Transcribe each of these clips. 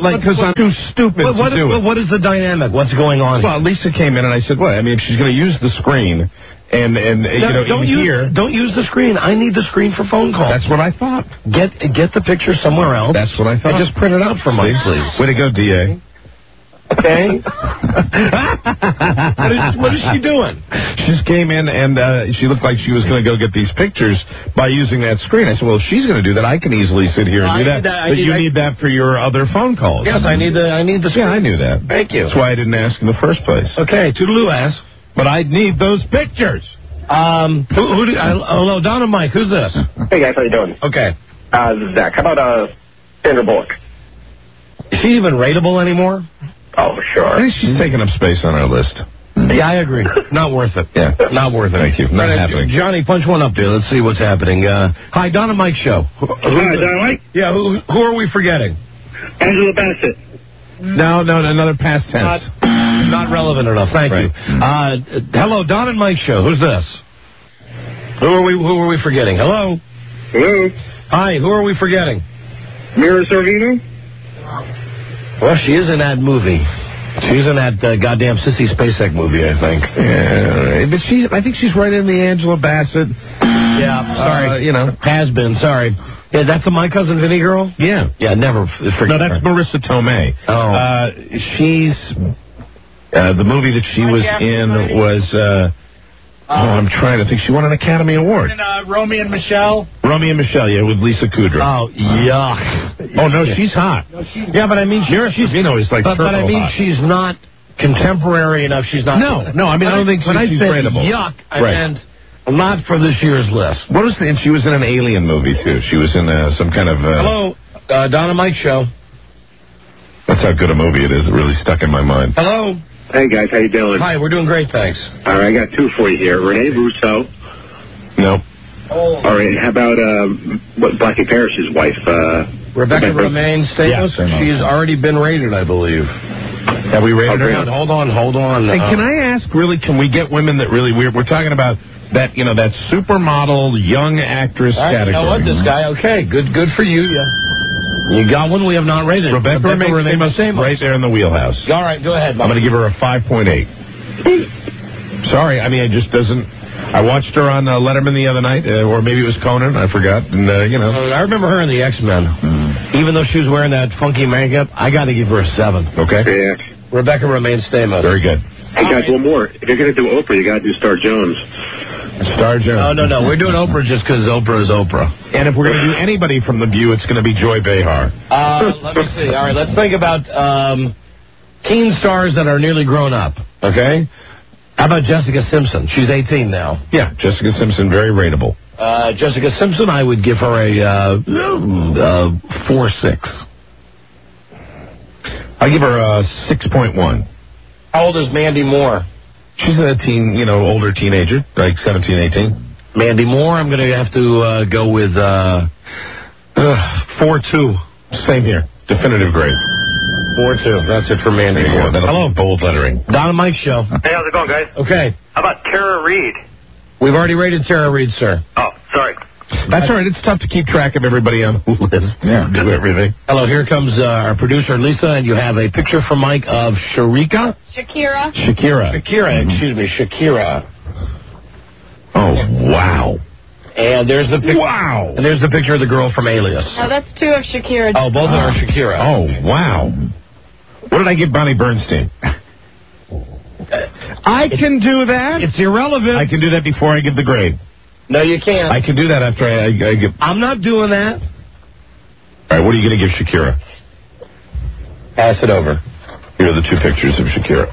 like, because I'm too stupid to do it. What is the dynamic? What's going on here? Well, Lisa came in and I said, "What? I mean, if she's going to use the screen, and don't use the screen. I need the screen for phone calls. That's what I thought. Get the picture somewhere else. That's what I thought. And just print it out for Mike, please. Way to go, DA. Okay. What is she doing? She just came in and she looked like she was going to go get these pictures by using that screen. I said, well, if she's going to do that, I can easily sit here and do that. But you need that for your other phone calls. Yes, I need the screen. Yeah, I knew that. Thank you. That's why I didn't ask in the first place. Okay, toodaloo ass. But I need those pictures. Hello, Don and Mike. Who's this? Hey, guys. How you doing? Okay. This is Zach. How about Sandra Bullock? Is she even rateable anymore? Oh, sure. I think she's taking up space on our list. Yeah, I agree. Not worth it. Yeah. Not worth it. Thank you. Not happening. Johnny, punch one up there. Let's see what's happening. Hi, Don and Mike show. Hi, Don and Mike? Yeah, who are we forgetting? Angela Bassett. No, another past tense. Not relevant enough. Thank you. Hello, Don and Mike show. Who's this? Who are we forgetting? Hello? Hello? Hi, who are we forgetting? Mira Sorvino? Well, she is in that movie. She's in that goddamn Sissy Spacek movie, I think. Yeah, but I think she's right in the Angela Bassett. Yeah, sorry. Has been, sorry. Yeah, that's the My Cousin Vinny girl? Yeah. Yeah, never forget No, that's her. Marissa Tomei. Oh. She's... the movie that she was in was... I'm trying to think. She won an Academy Award. And Romy and Michelle? Romy and Michelle, yeah, with Lisa Kudrow. Oh, yuck. Oh, no, she's hot. Yeah, but I mean... Mira Sorvino is like But I mean, hot. she's not contemporary enough. She's not... No, I mean, I don't think when she's I said rateable. yuck, I meant not for this year's list. What was and she was in an Alien movie, too. She was in some kind of... Hello, Don and Mike show. That's how good a movie it is. It really stuck in my mind. Hello. Hey, guys. How you doing? Hi, we're doing great, thanks. All right, I got two for you here. Renee Russo. No. All right, how about Blackie Parrish's wife? Rebecca Romaine Stamos. Yeah, she's already been rated, I believe. Have we rated her? Hold on. Hey, can I ask, really, can we get women that really... We're talking about that, that supermodel, young actress category. You know what, this guy, okay, good for you. Yeah. You got one we have not rated. Rebecca Romaine Stamos. Right there in the wheelhouse. All right, go ahead, Mike. I'm going to give her a 5.8. Sorry, I mean, it just doesn't... I watched her on Letterman the other night, or maybe it was Conan, I forgot, and, I remember her in the X-Men. Even though she was wearing that funky makeup, I got to give her a 7. Okay. Yeah. Rebecca Romaine Stamos. Very good. Hey, guys, one more. If you're going to do Oprah, you got to do Star Jones. Star Jones. No. We're doing Oprah just because Oprah is Oprah. And if we're going to do anybody from The View, it's going to be Joy Behar. Let me see. All right, let's think about teen stars that are nearly grown up, okay? How about Jessica Simpson? She's 18 now. Yeah, Jessica Simpson, very rateable. Jessica Simpson, I would give her a 4.6. I'll give her a 6.1. How old is Mandy Moore? She's a teen, older teenager, like 17, 18. Mandy Moore, I'm going to have to go with 4.2. Same here. Definitive grade. 4.2. That's it for Mandy Moore. Hello. Bold lettering. Don and Mike show. Hey, how's it going, guys? Okay. How about Tara Reid? We've already rated Tara Reid, sir. Oh, sorry. That's all right. It's tough to keep track of everybody on the list. Yeah. Do everything. Hello, here comes our producer, Lisa, and you have a picture from Mike of Shakira. Oh, wow. And there's the picture. Wow. And there's the picture of the girl from Alias. Oh, that's two of Shakira. Oh, both are Shakira. Oh, wow. What did I give Bonnie Bernstein? I can do that. It's irrelevant. I can do that before I give the grade. No, you can't. I can do that after I give... I'm not doing that. All right, what are you going to give Shakira? Pass it over. Here are the two pictures of Shakira.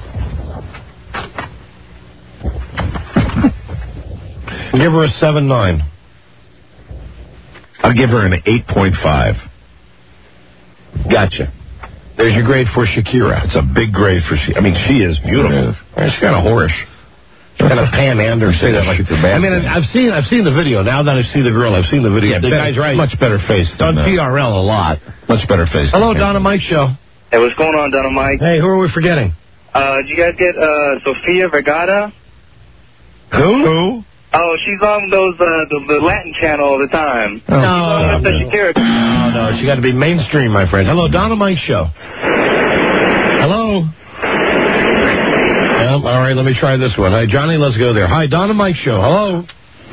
Give her a 7.9. I'll give her an 8.5. Gotcha. There's your grade for Shakira. It's a big grade for she. I mean, she is beautiful. She's kind of whorish. She's kind of Pam Anderson. I mean, I've seen the video. Now that I see the girl, I've seen the video. Yeah, the guy's right. Much better face. On PRL a lot. Much better face. Hello, Don and Mike show. Hey, what's going on, Don and Mike? Hey, who are we forgetting? Did you guys get Sofia Vergara? Who? Oh, she's on those the Latin channel all the time. No, she got to be mainstream, my friend. Hello, Don and Mike show. Hello? Yeah, all right, let me try this one. Hi, Johnny, let's go there. Hi, Don and Mike Show. Hello?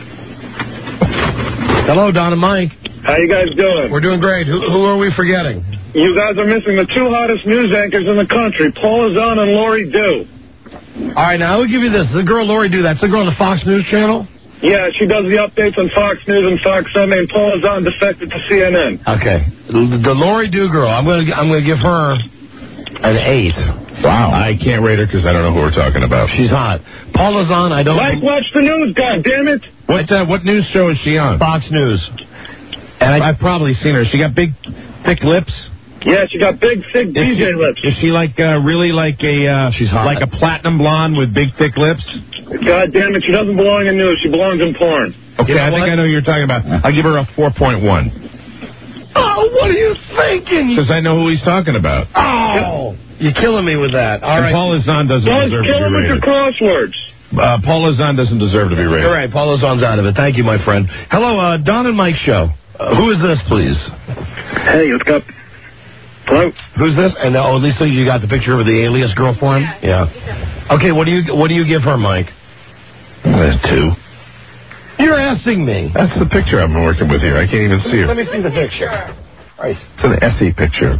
Hello, Don and Mike. How you guys doing? We're doing great. Who are we forgetting? You guys are missing the two hottest news anchors in the country, Paula Zahn and Lori Dew. All right, now I will give you this. The girl Lori Dew, that's the girl on the Fox News channel? Yeah, she does the updates on Fox News and Fox Sunday, and Paula Zahn defected to CNN. Okay. The Lori Dew girl, I'm gonna give her an 8. Wow. I can't rate her because I don't know who we're talking about. She's hot. Paula Zahn, I don't... Mike, watch the news, goddammit! What news show is she on? Fox News. And I've probably seen her. She got big, thick lips. Yeah, she got big, thick DJ lips. Is she like really like a she's hot. Like a platinum blonde with big, thick lips? God damn it, she doesn't belong in news. She belongs in porn. Okay, I think I know who you're talking about. I'll give her a 4.1. Oh, what are you thinking? Because I know who he's talking about. Oh, you're killing me with that. All right. Paula Zahn doesn't deserve to be kill him with your rated. crosswords. Paula Zahn doesn't deserve to be rated. All right, Paula Zahn's out of it. Thank you, my friend. Hello, Don and Mike Show. Who is this, please? Hey, what's up? Hello? Who's this? And at least you got the picture of the alias girl for him? Yeah. Okay, what do you give her, Mike? 2. You're asking me. That's the picture I'm working with here. I can't even see her. Let me see the picture. Right. It's an SE picture.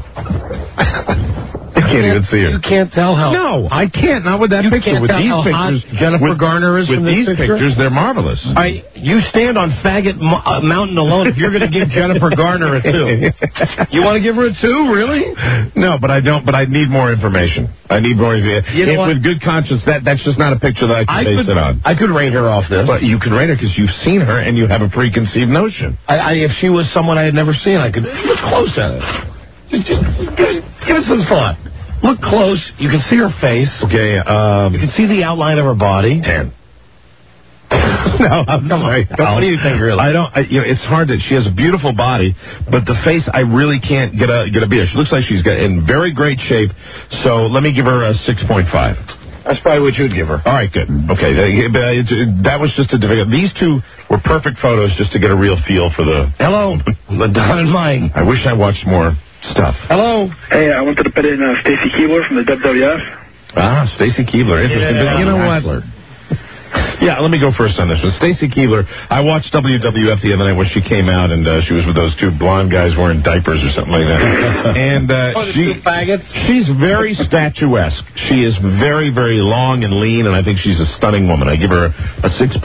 I can't even see her. You can't tell how. No, I can't. Not with that picture. Can't With tell these how pictures, hot Jennifer Garner is with from these this picture? pictures, they're marvelous. All right, you stand on faggot mountain alone if you're going to give Jennifer Garner a 2. You want to give her a 2, really? No, but I don't. But I need more information. I need more information. You know what? With good conscience, that's just not a picture that I can base it on. I could rate her off this. But you can rate her because you've seen her and you have a preconceived notion. If she was someone I had never seen, I could look close at it. Just give it some thought. Look close. You can see her face. Okay. You can see the outline of her body. 10. No, I'm sorry. What do you think, really? I don't. It's hard that she has a beautiful body, but the face I really can't get a beat. She looks like she's in very great shape. So let me give her a 6.5. That's probably what you'd give her. All right, good. Okay, that was just a difficult. These two were perfect photos just to get a real feel for the. Hello, Don and Mike. I wish I watched more stuff. Hello. Hey, I wanted to put in Stacy Keibler from the WWF. Stacy Keibler, interesting. Yeah, but you know what? Yeah, let me go first on this one. Stacy Keibler, I watched WWF the other night when she came out, and she was with those two blonde guys wearing diapers or something like that. And two faggots? She's very statuesque. She is very, very long and lean, and I think she's a stunning woman. I give her a 6.6.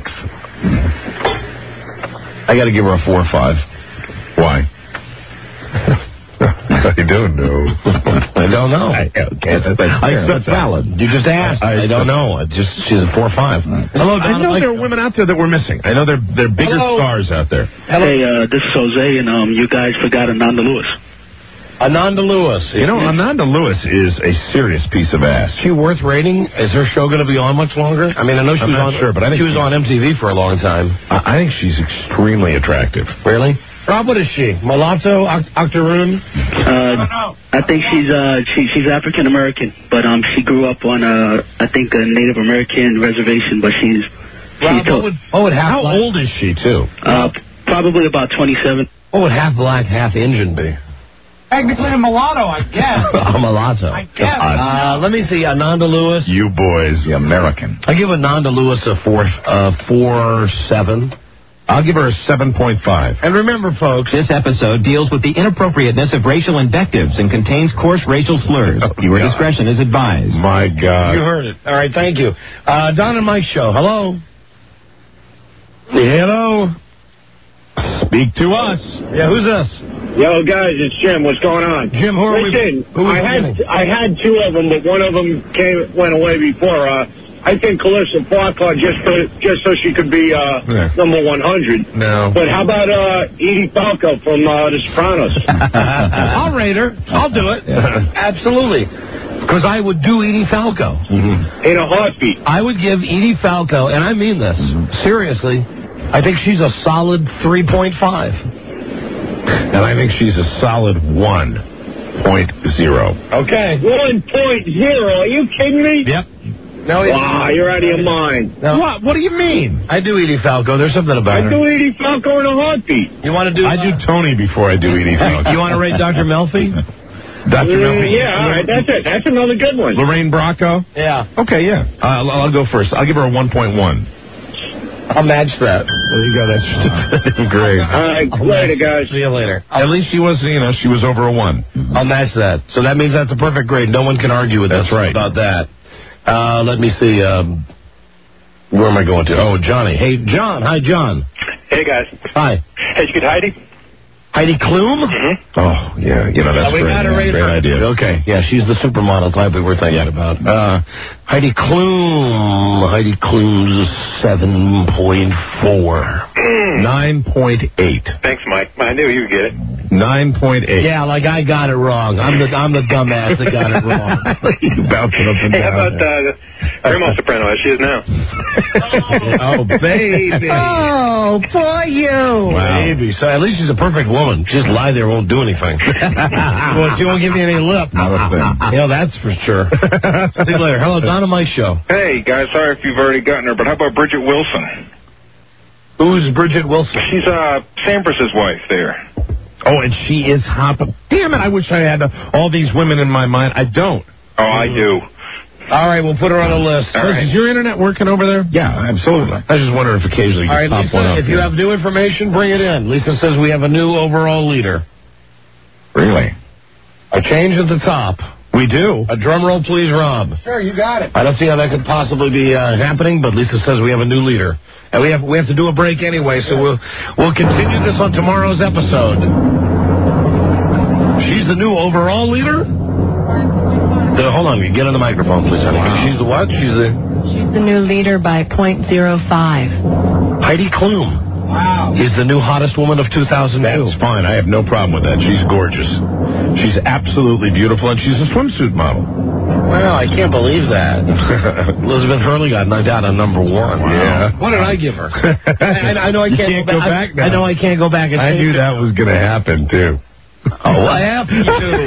I got to give her a 4 or 5. Why? I don't know. I don't know. That's valid. You just asked. I don't know. She's a 4 or 5. Hello, Don. I know there are women out there that we're missing. I know there are bigger stars out there. Hello. Hey, this is Jose, and you guys forgot Ananda Lewis. Ananda Lewis. You know, Ananda Lewis is a serious piece of ass. Is she worth rating? Is her show going to be on much longer? I mean, I know she was on. Sure, but I think she was on MTV for a long time. I think she's extremely attractive. Really? Rob, what is she? Mulatto? Octoroon? I think she's African American, but she grew up on I think a Native American reservation, but she's Rob, how old is she too? Probably about 27. What would half black, half Indian be? Technically a mulatto, I guess. A mulatto. I guess. Let me see. Ananda Lewis. You boys, the American. I give Ananda Lewis a 4.7. I'll give her a 7.5. And remember, folks, this episode deals with the inappropriateness of racial invectives and contains coarse racial slurs. Your discretion is advised. My God. You heard it. All right, thank you. Don and Mike Show. Hello. Hello. Speak to us. Yeah, who's this? Yo, guys, it's Jim. What's going on? Jim, Listen, I had 2 of them, but one of them went away before. I think Calissa Flockhart just so she could be number 100. No. But how about Edie Falco from The Sopranos? I'll rate her. I'll do it. Absolutely. Because I would do Edie Falco. Mm-hmm. In a heartbeat. I would give Edie Falco, and I mean this, seriously, I think she's a solid 3.5. And I think she's a solid 1.0. Okay. 1.0? Are you kidding me? Yep. No, wow, you're out of your mind. No. What do you mean? I do Edie Falco. There's something about her. I do Edie Falco in a heartbeat. You want to do? I do Tony before I do Edie Falco. You want to rate Dr. Melfi? Dr. Melfi? Yeah, all right, that's it. That's another good one. Lorraine Bracco? Yeah. Okay, yeah. I'll go first. I'll give her a 1.1. I'll match that. There you go. That's great. All right, later, guys. See you later. At least she was, she was over a 1. I'll match that. So that means that's a perfect grade. No one can argue with us about that. Let me see. Where am I going to? Oh, Johnny. Hey, John. Hi, John. Hey, guys. Hi. Hey, did you get Heidi? Heidi Klum? Mm-hmm. Oh, yeah. That's we great. got to rate great her. idea. Okay. Yeah, she's the supermodel type we were thinking about. Heidi Klum. Heidi Klum's 7.4. 9.8. Thanks, Mike. I knew you would get it. 9.8. Yeah, like I got it wrong. I'm the dumbass that got it wrong. You bouncing up and Hey, down. how about Grandma Soprano as she is now? Oh, baby. Oh, poor you. Wow. Baby. So at least she's a perfect woman. Just lie there, won't do anything. Well, she won't give me any lip. Not a thing. Yeah, that's for sure. See you later. Hello, Donna Mike Show. Hey, guys, sorry if you've already gotten her, but how about Bridget Wilson? Who's Bridget Wilson? She's Sampras's wife there. Oh, and she is hot. Damn it, I wish I had all these women in my mind. I don't. Oh, I do. All right, we'll put her on the list. All right. Is your internet working over there? Yeah, absolutely. I just wonder if occasionally you All right, pop one Lisa, up. if you have new information, bring it in. Lisa says we have a new overall leader. Really? A change at the top. We do. A drum roll, please, Rob. Sure, you got it. I don't see how that could possibly be happening, but Lisa says we have a new leader. And we have to do a break anyway, so we'll continue this on tomorrow's episode. She's the new overall leader? Hold on, get on the microphone, please, honey. Wow. She's the what? She's the new leader by .05. Heidi Klum. Wow. Is the new hottest woman of 2002. That's fine. I have no problem with that. She's gorgeous. She's absolutely beautiful, and she's a swimsuit model. Well, I can't believe that. Elizabeth Hurley got knocked out on number 1. Wow. Yeah. What did I give her? I know I can't go back now. I know I can't go back and I knew that was going to happen, too. Oh, F you.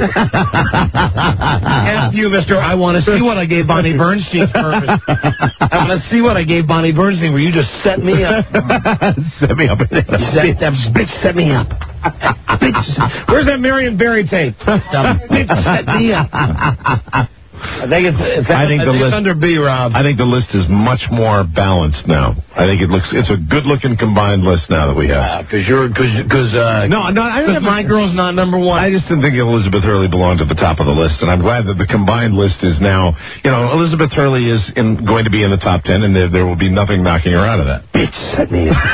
F you, mister. I want to see what I gave Bonnie Bernstein first. I want to see what I gave Bonnie Bernstein where you just set me up. Set me up. That bitch set me up. Bitch. Where's that Marion Barry tape? That bitch set me up. I think it's under B, Rob. I think the list is much more balanced now. I think it's a good-looking combined list now that we have. Because my girl's not number 1. I just didn't think Elizabeth Hurley belonged at the top of the list, and I'm glad that the combined list is now. Elizabeth Hurley is going to be in the top 10, and there will be nothing knocking her out of that. Bitch, set me up.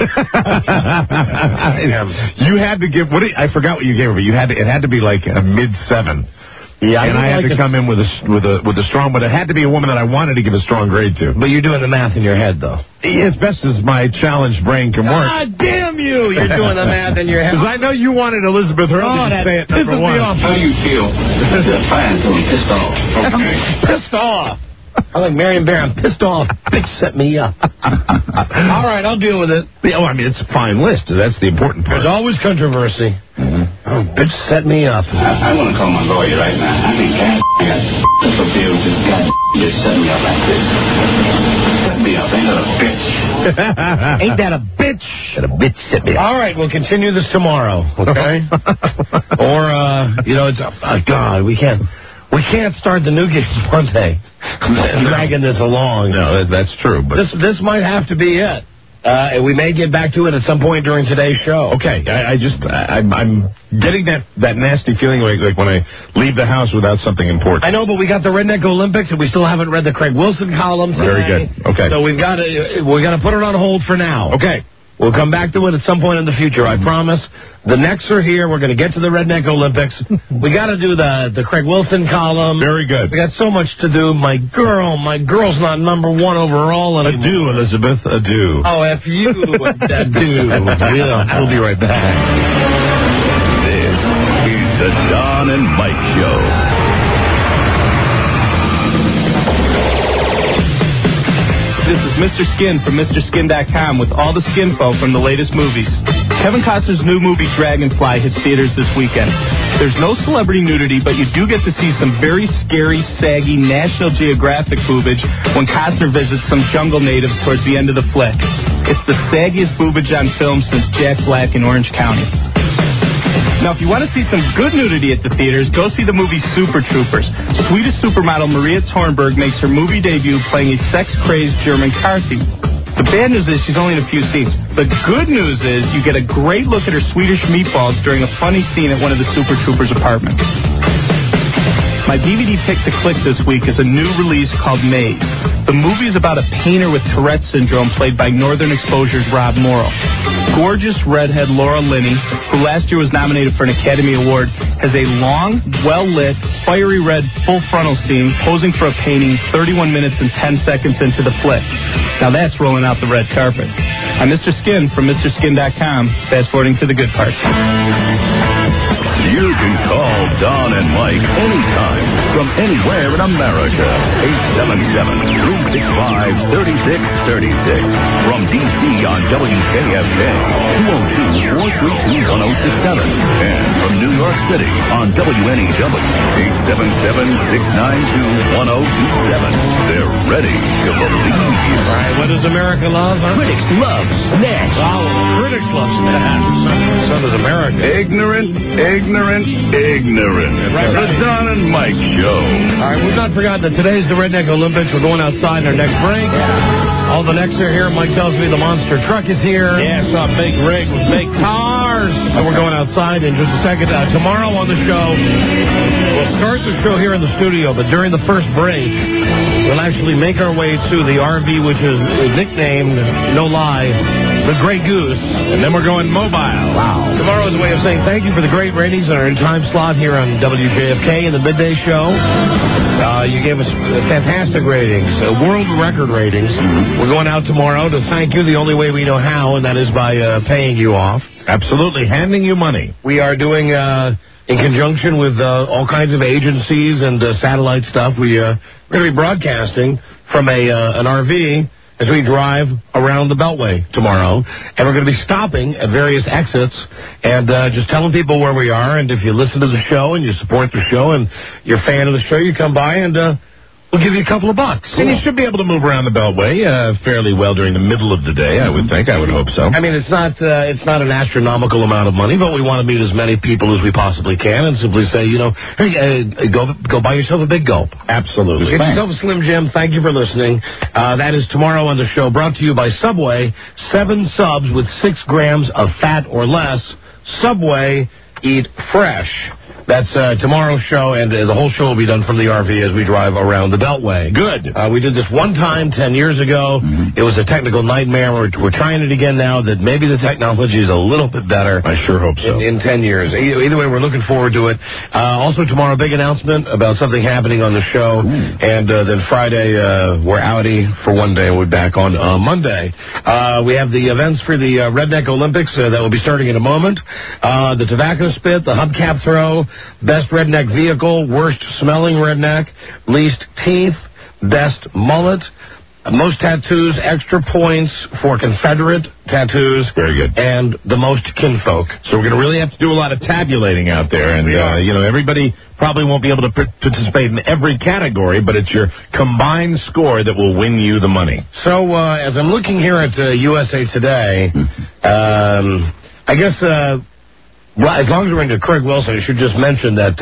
You had to give I forgot what you gave her, but it had to be like a mid-7. Yeah, and I had to come in with a strong, but it had to be a woman that I wanted to give a strong grade to. But you're doing the math in your head, though. As best as my challenged brain can work. God damn you! You're doing the math in your head. Because I know you wanted Elizabeth Hurley to stay at number 1. How do you feel? Fine, so I'm pissed off. Okay. Pissed off. I like Marion Barry. I'm pissed off. Bitch set me up. All right, I'll deal with it. It's a fine list. That's the important part. There's always controversy. Mm-hmm. Oh, bitch set me up. I want to call my lawyer right now. I think that's a bill just set me up like this. Set me up. Ain't that a bitch? Ain't that a bitch? That a bitch set me up. All right, we'll continue this tomorrow, okay? Or, God, we can't start the new game Monday. Dragging this along. No, that's true. But this might have to be it. We may get back to it at some point during today's show. Okay, I'm getting that nasty feeling like when I leave the house without something important. I know, but we got the Redneck Olympics, and we still haven't read the Craig Wilson column today. Very good. Okay. So we got to put it on hold for now. Okay. We'll come back to it at some point in the future, I promise. The necks are here. We're going to get to the Redneck Olympics. We got to do the Craig Wilson column. Very good. We got so much to do. My girl's not number 1 overall anymore. Adieu, Elizabeth. Adieu. Oh, F you. Adieu. We'll be right back. This is the Don and Mike Show. This is Mr. Skin from MrSkin.com with all the skinfo from the latest movies. Kevin Costner's new movie Dragonfly hits theaters this weekend. There's no celebrity nudity, but you do get to see some very scary, saggy National Geographic boobage when Costner visits some jungle natives towards the end of the flick. It's the saggiest boobage on film since Jack Black in Orange County. Now, if you want to see some good nudity at the theaters, go see the movie Super Troopers. Swedish supermodel Maria Thornberg makes her movie debut playing a sex-crazed German car thief. The bad news is she's only in a few scenes. The good news is you get a great look at her Swedish meatballs during a funny scene at one of the Super Troopers' apartments. My DVD pick to click this week is a new release called Made. The movie is about a painter with Tourette's syndrome played by Northern Exposure's Rob Morrow. Gorgeous redhead Laura Linney, who last year was nominated for an Academy Award, has a long, well-lit, fiery red full frontal scene posing for a painting 31 minutes and 10 seconds into the flick. Now that's rolling out the red carpet. I'm Mr. Skin from MrSkin.com, fast-forwarding to the good part. You can call Don and Mike anytime from anywhere in America. 877-365-3636. From D.C. on WKFK, 202-432-1067. And from New York City on WNEW, 877-692-1027. They're ready to believe you. All right, what does America love? Huh? Critics love snatch. Oh, critics love snatch. So does America. Ignorant. Right. The Don and Mike Show. All right, we've not forgotten that today's the Redneck Olympics. We're going outside in our next break. All the necks are here. Mike tells me the monster truck is here. Yes, a big rig with big cars. And we're going outside in just a second. Tomorrow on the show, we'll start the show here in the studio, but during the first break, we'll actually make our way to the RV, which is nicknamed, no lie, the Grey Goose. And then we're going mobile. Wow. Tomorrow is a way of saying thank you for the great ratings in our time slot here on WJFK in the midday show. You gave us fantastic ratings, world record ratings. We're going out tomorrow to thank you the only way we know how, and that is by paying you off. Absolutely, handing you money. We are doing, in conjunction with all kinds of agencies and satellite stuff, we're going to be broadcasting from an RV as we drive around the Beltway tomorrow. And we're going to be stopping at various exits and just telling people where we are. And if you listen to the show and you support the show and you're a fan of the show, you come by and we'll give you a couple of bucks. And you should be able to move around the Beltway fairly well during the middle of the day, I would think. I would hope so. I mean, it's not an astronomical amount of money, but we want to meet as many people as we possibly can and simply say, hey, go buy yourself a big gulp. Absolutely. Get yourself a Slim Jim. Thank you for listening. That is tomorrow on the show, brought to you by Subway. 7 subs with 6 grams of fat or less. Subway, eat fresh. That's tomorrow's show, and the whole show will be done from the RV as we drive around the Beltway. Good. We did this one time 10 years ago. Mm-hmm. It was a technical nightmare. We're trying it again now that maybe the technology is a little bit better. I sure hope so. In 10 years. Either way, we're looking forward to it. Also tomorrow, big announcement about something happening on the show. And then Friday, we're outie for one day, and we'll be back on Monday. We have the events for the Redneck Olympics that will be starting in a moment. The tobacco spit, the hubcap throw, best redneck vehicle, worst smelling redneck, least teeth, best mullet, most tattoos, extra points for Confederate tattoos. Very good. And the most kinfolk. So we're going to really have to do a lot of tabulating out there. And, everybody probably won't be able to participate in every category, but it's your combined score that will win you the money. So as I'm looking here at USA Today, I guess... well, as long as we're into Craig Wilson, I should just mention that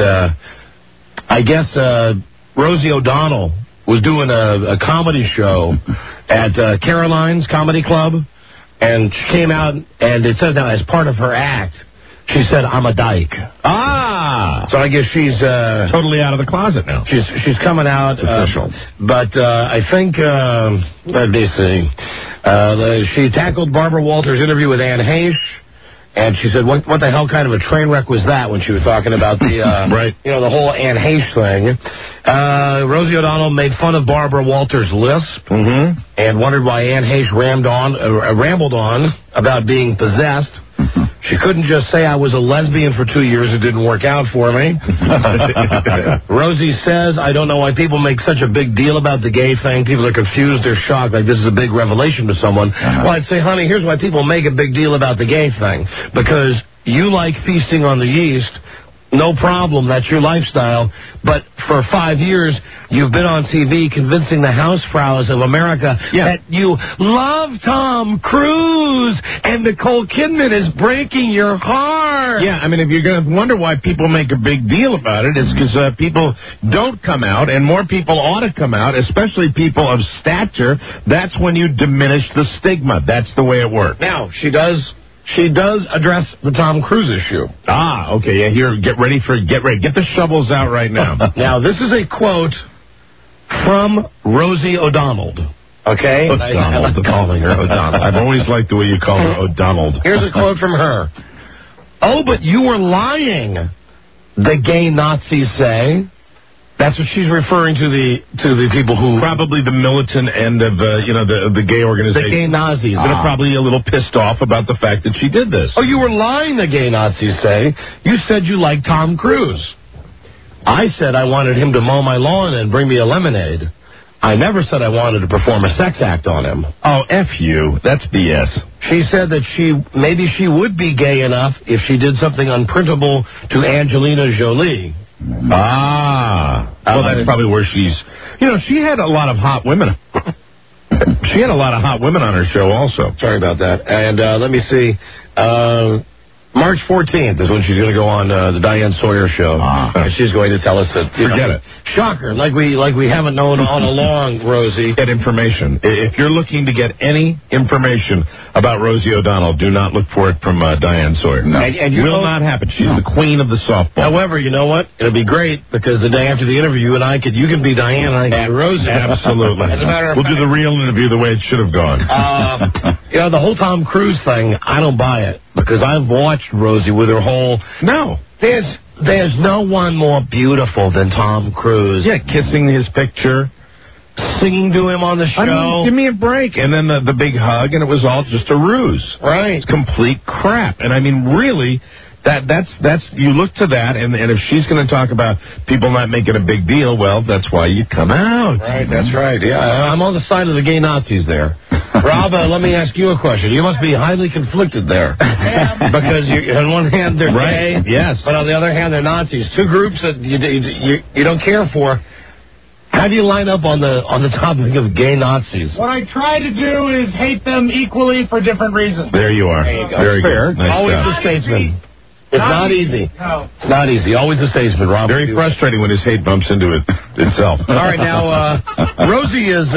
I guess Rosie O'Donnell was doing a comedy show at Caroline's Comedy Club, and she came out, and it says now as part of her act, she said, "I'm a dyke." Ah! So I guess she's... totally out of the closet now. She's coming out. Official. But I think, let me see, she tackled Barbara Walters' interview with Anne Heche. And she said, what the hell kind of a train wreck was that when she was talking about the, right. The whole Anne Heche thing. Rosie O'Donnell made fun of Barbara Walters' lisp and wondered why Anne Heche rambled on about being possessed. She couldn't just say I was a lesbian for 2 years. It didn't work out for me. Rosie says, I don't know why people make such a big deal about the gay thing. People are confused. They're shocked. Like this is a big revelation to someone. Well, I'd say, honey, here's why people make a big deal about the gay thing. Because you like feasting on the yeast. No problem. That's your lifestyle. But for 5 years, you've been on TV convincing the housefrows of America that you love Tom Cruise and Nicole Kidman is breaking your heart. Yeah, I mean, if you're going to wonder why people make a big deal about it, it's because people don't come out, and more people ought to come out, especially people of stature. That's when you diminish the stigma. That's the way it works. Now, she does address the Tom Cruise issue. Ah, okay. Yeah, here, get ready. Get the shovels out right now. Now, this is a quote from Rosie O'Donnell. Okay? I like calling her O'Donnell. I've always liked the way you call her O'Donnell. Here's a quote from her. "Oh, but you were lying, the gay Nazis say." That's what she's referring to the people who... Probably the militant end of, the gay organization. The gay Nazis. They're probably a little pissed off about the fact that she did this. "Oh, you were lying, the gay Nazis say. You said you liked Tom Cruise. I said I wanted him to mow my lawn and bring me a lemonade. I never said I wanted to perform a sex act on him." Oh, F you. That's BS. She said that maybe she would be gay enough if she did something unprintable to Angelina Jolie. Well, that's probably where she's... she had a lot of hot women. She had a lot of hot women on her show also. Sorry about that. And let me see. March 14th is when she's going to go on the Diane Sawyer show. And she's going to tell us that... Forget it. Shocker. Like we haven't known all along, Rosie. Get information. If you're looking to get any information about Rosie O'Donnell, do not look for it from Diane Sawyer. No. And will not happen. She's the queen of the softball. However, you know what? It'll be great because the day after the interview, you can be Diane and I can be Rosie. Absolutely. As a matter of we'll do the real interview the way it should have gone. The whole Tom Cruise thing, I don't buy it because I've watched Rosie with her whole... No. There's no one more beautiful than Tom Cruise. Yeah, kissing his picture. Singing to him on the show. I mean, give me a break. And then the big hug, and it was all just a ruse. Right. It's complete crap. And I mean, really... That's you look to that, and if she's going to talk about people not making a big deal, well, that's why you come out. Right, that's right. Yeah, I'm on the side of the gay Nazis there. Rob, let me ask you a question. You must be highly conflicted there. Because on one hand, they're gay, yes, but on the other hand, they're Nazis. Two groups that you don't care for. How do you line up on the topic of gay Nazis? What I try to do is hate them equally for different reasons. There you are. There you go. Very fair. Good. Nice Always job. the statesman. It's not easy. No. It's not easy. Always the statesman, Rob. Very frustrating when his hate bumps into it itself. All right, now, Rosie is,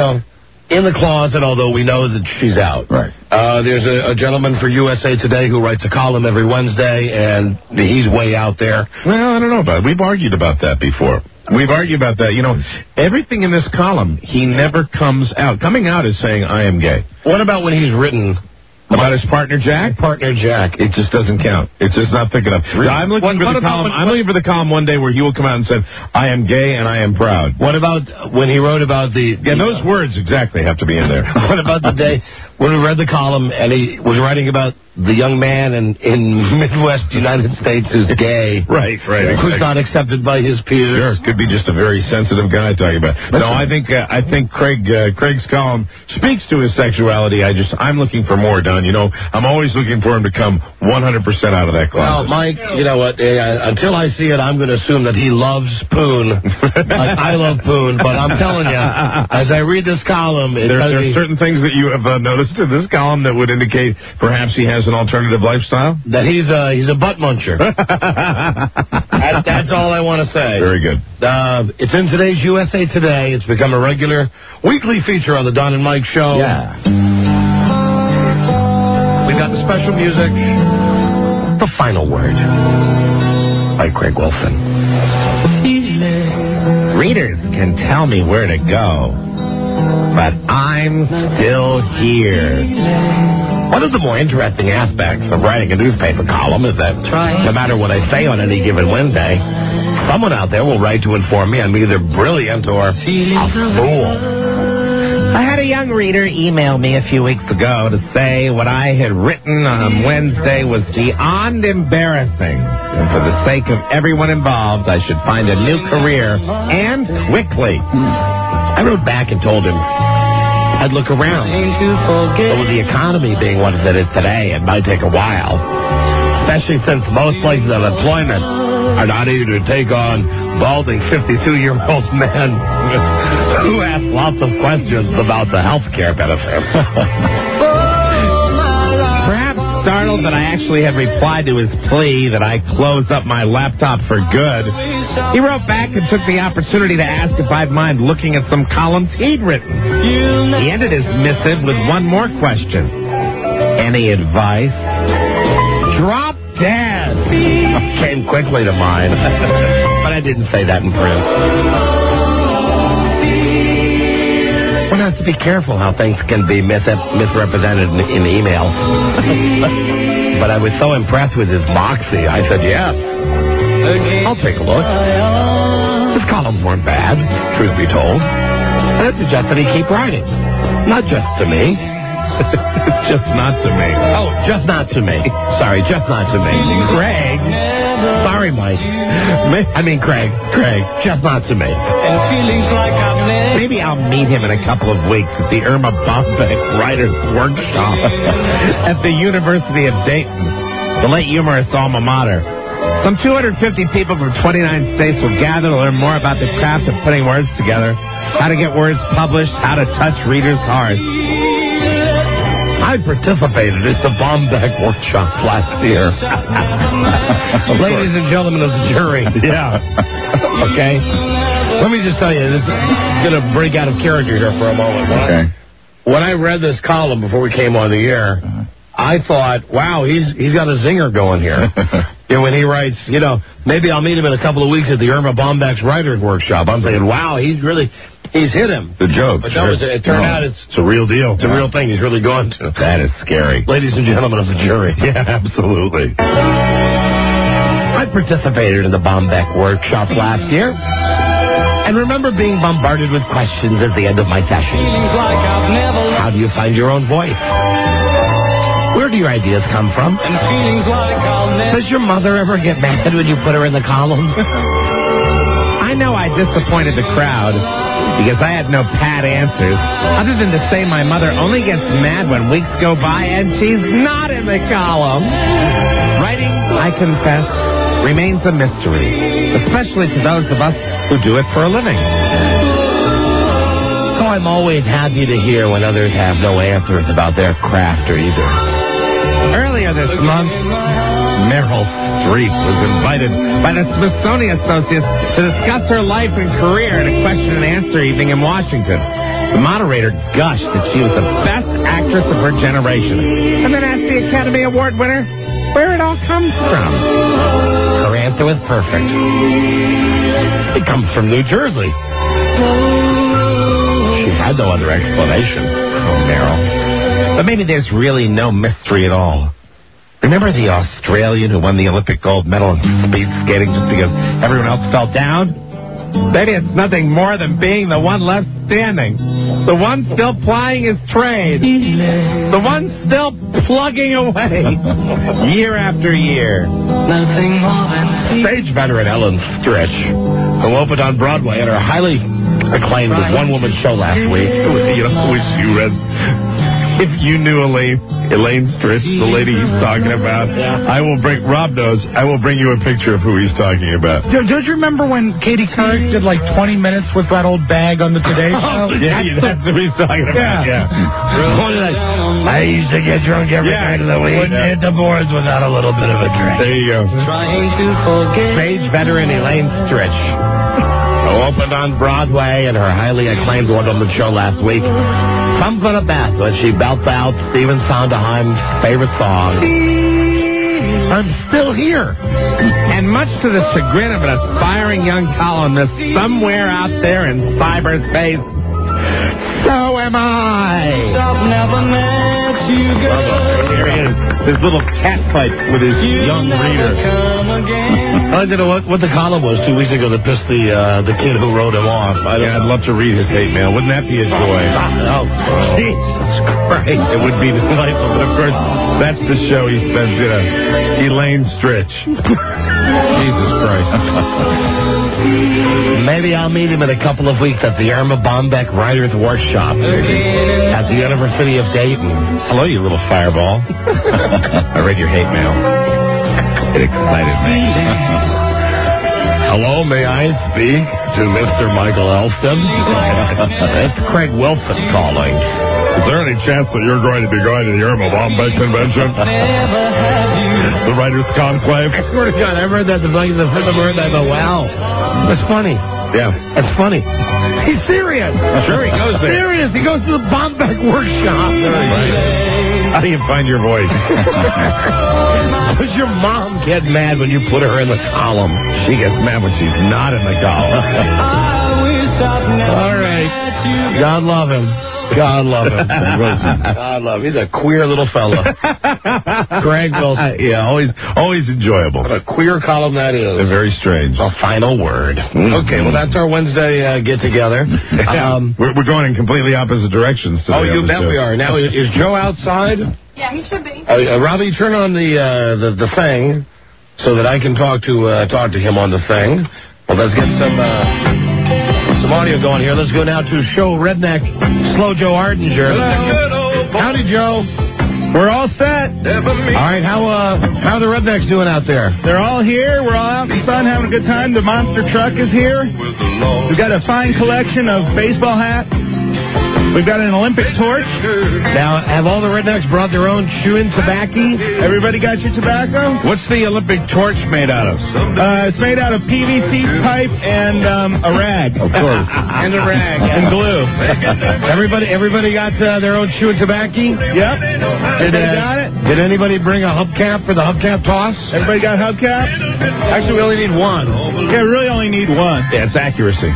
in the closet, although we know that she's out. Right. There's a gentleman for USA Today who writes a column every Wednesday, and he's way out there. Well, I don't know about it. We've argued about that before. We've argued about that. Everything in this column, he never comes out. Coming out is saying, I am gay. What about when he's written... About his partner Jack? Partner Jack. It just doesn't count. It's just not thick enough. I'm looking for the column. I'm looking for the column one day where he will come out and say, I am gay and I am proud. What about when he wrote about the... Yeah, those words exactly have to be in there. What about the day when we read the column and he was writing about the young man in Midwest United States who's gay. Right. Who's not accepted by his peers. Sure, could be just a very sensitive guy talking about it. No, I think Craig's column speaks to his sexuality. I'm looking for more done. I'm always looking for him to come 100% out of that closet. Well, Mike, you know what? Until I see it, I'm going to assume that he loves Poon. Like I love Poon, but I'm telling you, as I read this column, there are certain things that you have noticed in this column that would indicate perhaps he has an alternative lifestyle. That he's a butt muncher. That's all I want to say. Very good. It's in today's USA Today. It's become a regular weekly feature on the Don and Mike Show. Yeah. We've got the special music. The Final Word by Craig Wilson. Readers can tell me where to go, but I'm still here. One of the more interesting aspects of writing a newspaper column is that no matter what I say on any given Wednesday, someone out there will write to inform me I'm either brilliant or a fool. I had a young reader email me a few weeks ago to say what I had written on Wednesday was beyond embarrassing. And for the sake of everyone involved, I should find a new career, and quickly. I wrote back and told him I'd look around. But with the economy being what it is today, it might take a while. Especially since most places have employment are not eager to take on balding 52-year-old men who ask lots of questions about the health care benefits. Perhaps startled that I actually had replied to his plea that I close up my laptop for good, he wrote back and took the opportunity to ask if I'd mind looking at some columns he'd written. He ended his missive with one more question. Any advice? Drop dead. Came quickly to mind, but I didn't say that in print. One has to be careful how things can be misrepresented in email. But I was so impressed with his moxie, I said, yes, I'll take a look. His columns weren't bad, truth be told. And I suggested he keep writing. Not just to me. Just not to me. Oh, just not to me. Sorry, just not to me. Craig. Sorry, Mike. I mean, Craig, just not to me. Maybe I'll meet him in a couple of weeks at the Irma Bombeck Writers Workshop at the University of Dayton, the late humorist's alma mater. Some 250 people from 29 states will gather to learn more about the craft of putting words together, how to get words published, how to touch readers' hearts. I participated at the Bombeck Workshop last year. Ladies and gentlemen of the jury. Yeah. Okay? Let me just tell you, this is going to break out of character here for a moment. Okay. When I read this column before we came on the air, I thought, wow, he's got a zinger going here. When he writes, maybe I'll meet him in a couple of weeks at the Irma Bombeck's Writers Workshop. I'm thinking, wow, he's hit him. The joke. But it turned out it's a real deal. It's a real thing. He's really gone to. That is scary. Ladies and gentlemen of the jury. Yeah, absolutely. I participated in the Bombeck Workshop last year and remember being bombarded with questions at the end of my session. How do you find your own voice? Where do your ideas come from? Does your mother ever get mad when you put her in the column? I know I disappointed the crowd because I had no pat answers, other than to say my mother only gets mad when weeks go by and she's not in the column. Writing, I confess, remains a mystery, especially to those of us who do it for a living. So I'm always happy to hear when others have no answers about their craft or either. Earlier this month, Meryl Streep was invited by the Smithsonian Associates to discuss her life and career at a question and answer evening in Washington. The moderator gushed that she was the best actress of her generation, and then asked the Academy Award winner where it all comes from. Her answer was perfect. It comes from New Jersey. She had no other explanation. Oh, Meryl. But maybe there's really no mystery at all. Remember the Australian who won the Olympic gold medal in speed skating just because everyone else fell down? Maybe it's nothing more than being the one left standing. The one still plying his trade. The one still plugging away year after year. Stage veteran Ellen Stritch, who opened on Broadway at her highly acclaimed one-woman show last week. If you knew Elaine Stritch, the lady he's talking about, I will bring you a picture of who he's talking about. Don't you remember when Katie Couric did like 20 minutes with that old bag on the Today Show? That's who he's talking about. Yeah. I used to get drunk every night of the week. Wouldn't hit the boards without a little bit of a drink. There you go. Stage veteran Elaine Stritch, who opened on Broadway at her highly acclaimed one-woman show last week, comes on a bath when she belts out Stephen Sondheim's favorite song, I'm Still Here. And much to the chagrin of an aspiring young columnist somewhere out there in cyberspace, so am I. Here he is. This little cat fight with his young reader. I don't know what the column was 2 weeks ago that pissed the kid who wrote him off. I'd love to read his hate mail. Wouldn't that be a joy? Oh, Jesus Christ. It would be delightful. But of course, that's the show he spends, Elaine Stritch. Jesus Christ. Maybe I'll meet him in a couple of weeks at the Irma Bombeck Writers Workshop at the University of Dayton. Hello, you little fireball. I read your hate mail. It excited me. Hello, may I speak to Mr. Michael Elston? That's Craig Wilson calling. Is there any chance that you're going to be going to the Irma Bombay convention? The Writers' Conclave? I swear to God, I've heard that the first time I heard that, I go, wow, that's funny. Yeah. That's funny. He's serious. Sure, he goes there. Serious. He goes to the Bombeck workshop. Right. How do you find your voice? Does your mom get mad when you put her in the column? She gets mad when she's not in the column. All right. God love him. God love him. God love him. He's a queer little fella. Craig Wilson. Yeah, always enjoyable. What a queer column that is. They're very strange. A final word. Okay, well, that's our Wednesday get-together. We're going in completely opposite directions today. Oh, you bet we are. Now, is Joe outside? Yeah, he should be. Robbie, turn on the thing so that I can talk to him on the thing. Well, let's get some audio going here. Let's go now to show redneck Slow Joe Ardinger. Hello. Howdy, Joe. We're all set. All right, how are the rednecks doing out there? They're all here. We're all out in the sun having a good time. The monster truck is here. We've got a fine collection of baseball hats. We've got an Olympic torch. Now, have all the rednecks brought their own chewing tobacco? Everybody got your tobacco? What's the Olympic torch made out of? It's made out of PVC pipe and a rag. Of course. And a rag. And glue. Everybody got their own chewing tobacco? Yep. Got it? Did anybody bring a hubcap for the hubcap toss? Everybody got hubcap? Actually, we only need one. Yeah, we really only need one. Yeah, it's accuracy.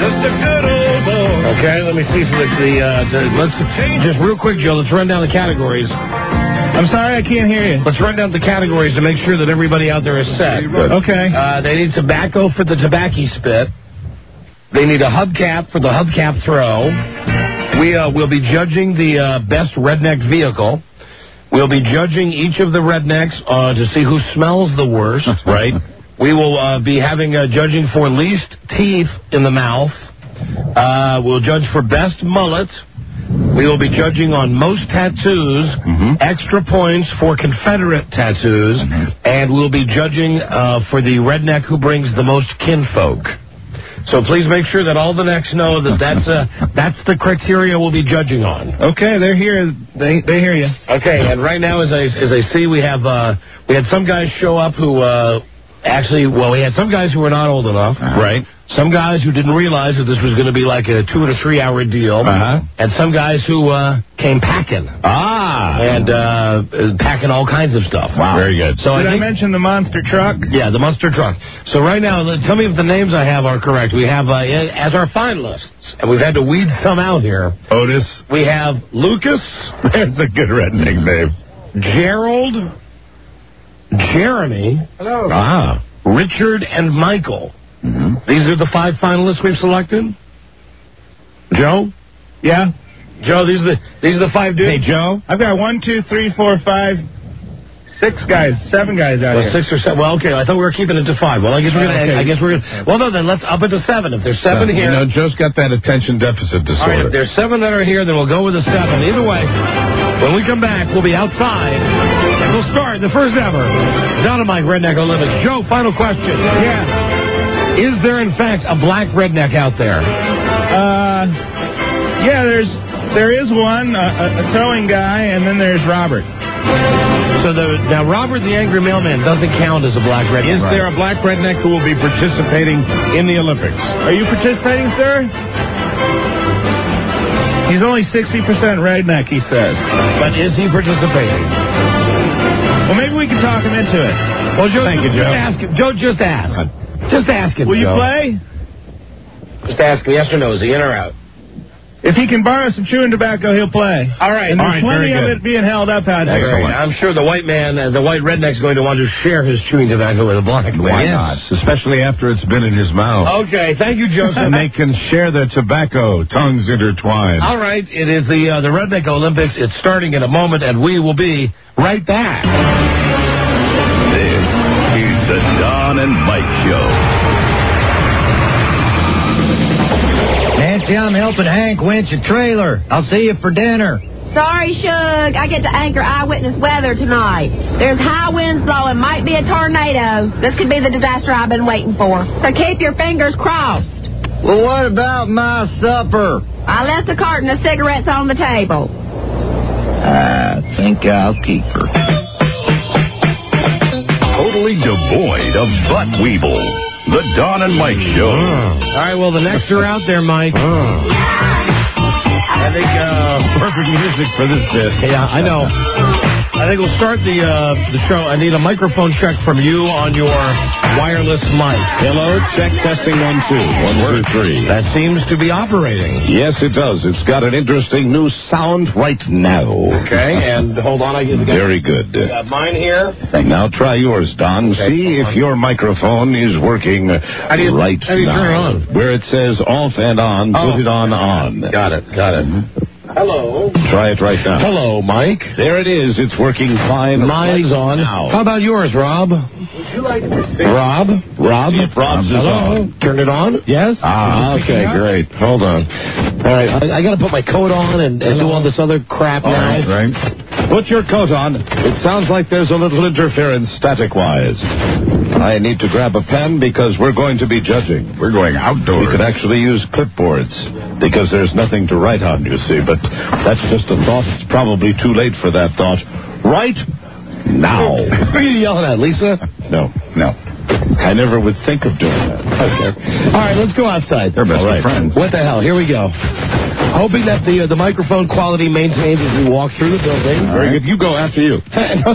Okay, let me see. Let's just real quick, Joe. Let's run down the categories. I'm sorry, I can't hear you. Let's run down the categories to make sure that everybody out there is set. Okay. They need tobacco for the tobacco spit. They need a hubcap for the hubcap throw. We will be judging the best redneck vehicle. We'll be judging each of the rednecks to see who smells the worst. Right. We will be having judging for least teeth in the mouth. We'll judge for best mullet. We will be judging on most tattoos, extra points for Confederate tattoos, and we'll be judging for the redneck who brings the most kinfolk. So please make sure that all the necks know that that's the criteria we'll be judging on. Okay, they're here. They hear you. Okay, and right now, as I see, we had some guys show up who we had some guys who were not old enough. Right. Some guys who didn't realize that this was going to be like a 2 or 3 hour deal. And some guys who came packing. And packing all kinds of stuff. Wow. Very good. So Did I mention the monster truck? Yeah, the monster truck. So right now, tell me if the names I have are correct. We have, as our finalists, and we've had to weed some out here. Otis. We have Lucas. That's a good redneck name. Gerald. Jeremy. Hello. Richard and Michael. These are the 5 finalists we've selected. Joe? Yeah? Joe, these are the 5 dudes. Hey, Joe? I've got 1, 2, 3, 4, 5, 6 guys, 7 guys out here. 6 or 7. Well, okay. I thought we were keeping it to 5. Well, I guess we're gonna. Well, no. Then let's up it to 7. If there's 7 here. You know, Joe's got that attention deficit disorder. All right. If there's 7 that are here, then we'll go with the 7. Either way, when we come back, we'll be outside and we'll start the first ever Dynamite Redneck Olympics. Joe, final question. Yeah. Is there in fact a black redneck out there? Yeah. There is one, a towing guy, and then there's Robert. So now Robert the Angry Mailman doesn't count as a black redneck. Is there a black redneck who will be participating in the Olympics? Are you participating, sir? He's only 60% redneck, he says. But is he participating? Well, maybe we can talk him into it. Well, Joe, thank you, Joe. Ask him. Joe, just ask. Just ask him. Will you Joe. play? Just ask him, yes or no, is he in or out? If he can borrow some chewing tobacco, he'll play. All right. And there's plenty of it being held up out there. Excellent. I'm sure the white man, the white redneck's going to want to share his chewing tobacco with a black man. Why not? Especially after it's been in his mouth. Okay. Thank you, Joseph. And they can share their tobacco, tongues intertwined. All right. It is the Redneck Olympics. It's starting in a moment, and we will be right back. This is the Don and Mike Show. Nancy, I'm helping Hank winch a trailer. I'll see you for dinner. Sorry, Shug. I get to anchor eyewitness weather tonight. There's high winds blowing, might be a tornado. This could be the disaster I've been waiting for. So keep your fingers crossed. Well, what about my supper? I left a carton of cigarettes on the table. I think I'll keep her. Totally devoid of butt weeble. The Don and Mike Show. All right, well, the next are out there, Mike. I think perfect music for this bit. Yeah, I know. I think we'll start the show. I need a microphone check from you on your wireless mic. Hello, check, testing 1, 2. 1, 2, 3. That seems to be operating. Yes, it does. It's got an interesting new sound right now. Okay, and hold on, I get very good. Got mine here. Now try yours, Don. Okay, see if your microphone is working right how do you now. turn it on? Where it says off and on, put it on. Got it. Hello. Try it right now. Hello, Mike. There it is. It's working fine. Mine's on. Now. How about yours, Rob? Rob? See if Rob's is on. Turn it on? Yes. Okay, great. Hold on. All right, I got to put my coat on and do all this other crap now. Right. Put your coat on. It sounds like there's a little interference static-wise. I need to grab a pen because we're going to be judging. We're going outdoors. We could actually use clipboards because there's nothing to write on, you see. But that's just a thought. It's probably too late for that thought. Right now. Who are you yelling at, Lisa? No. I never would think of doing that. Okay. All right, let's go outside. They're best of friends. What the hell? Here we go. Hoping that the microphone quality maintains as we walk through the building. Very good. You go after you. All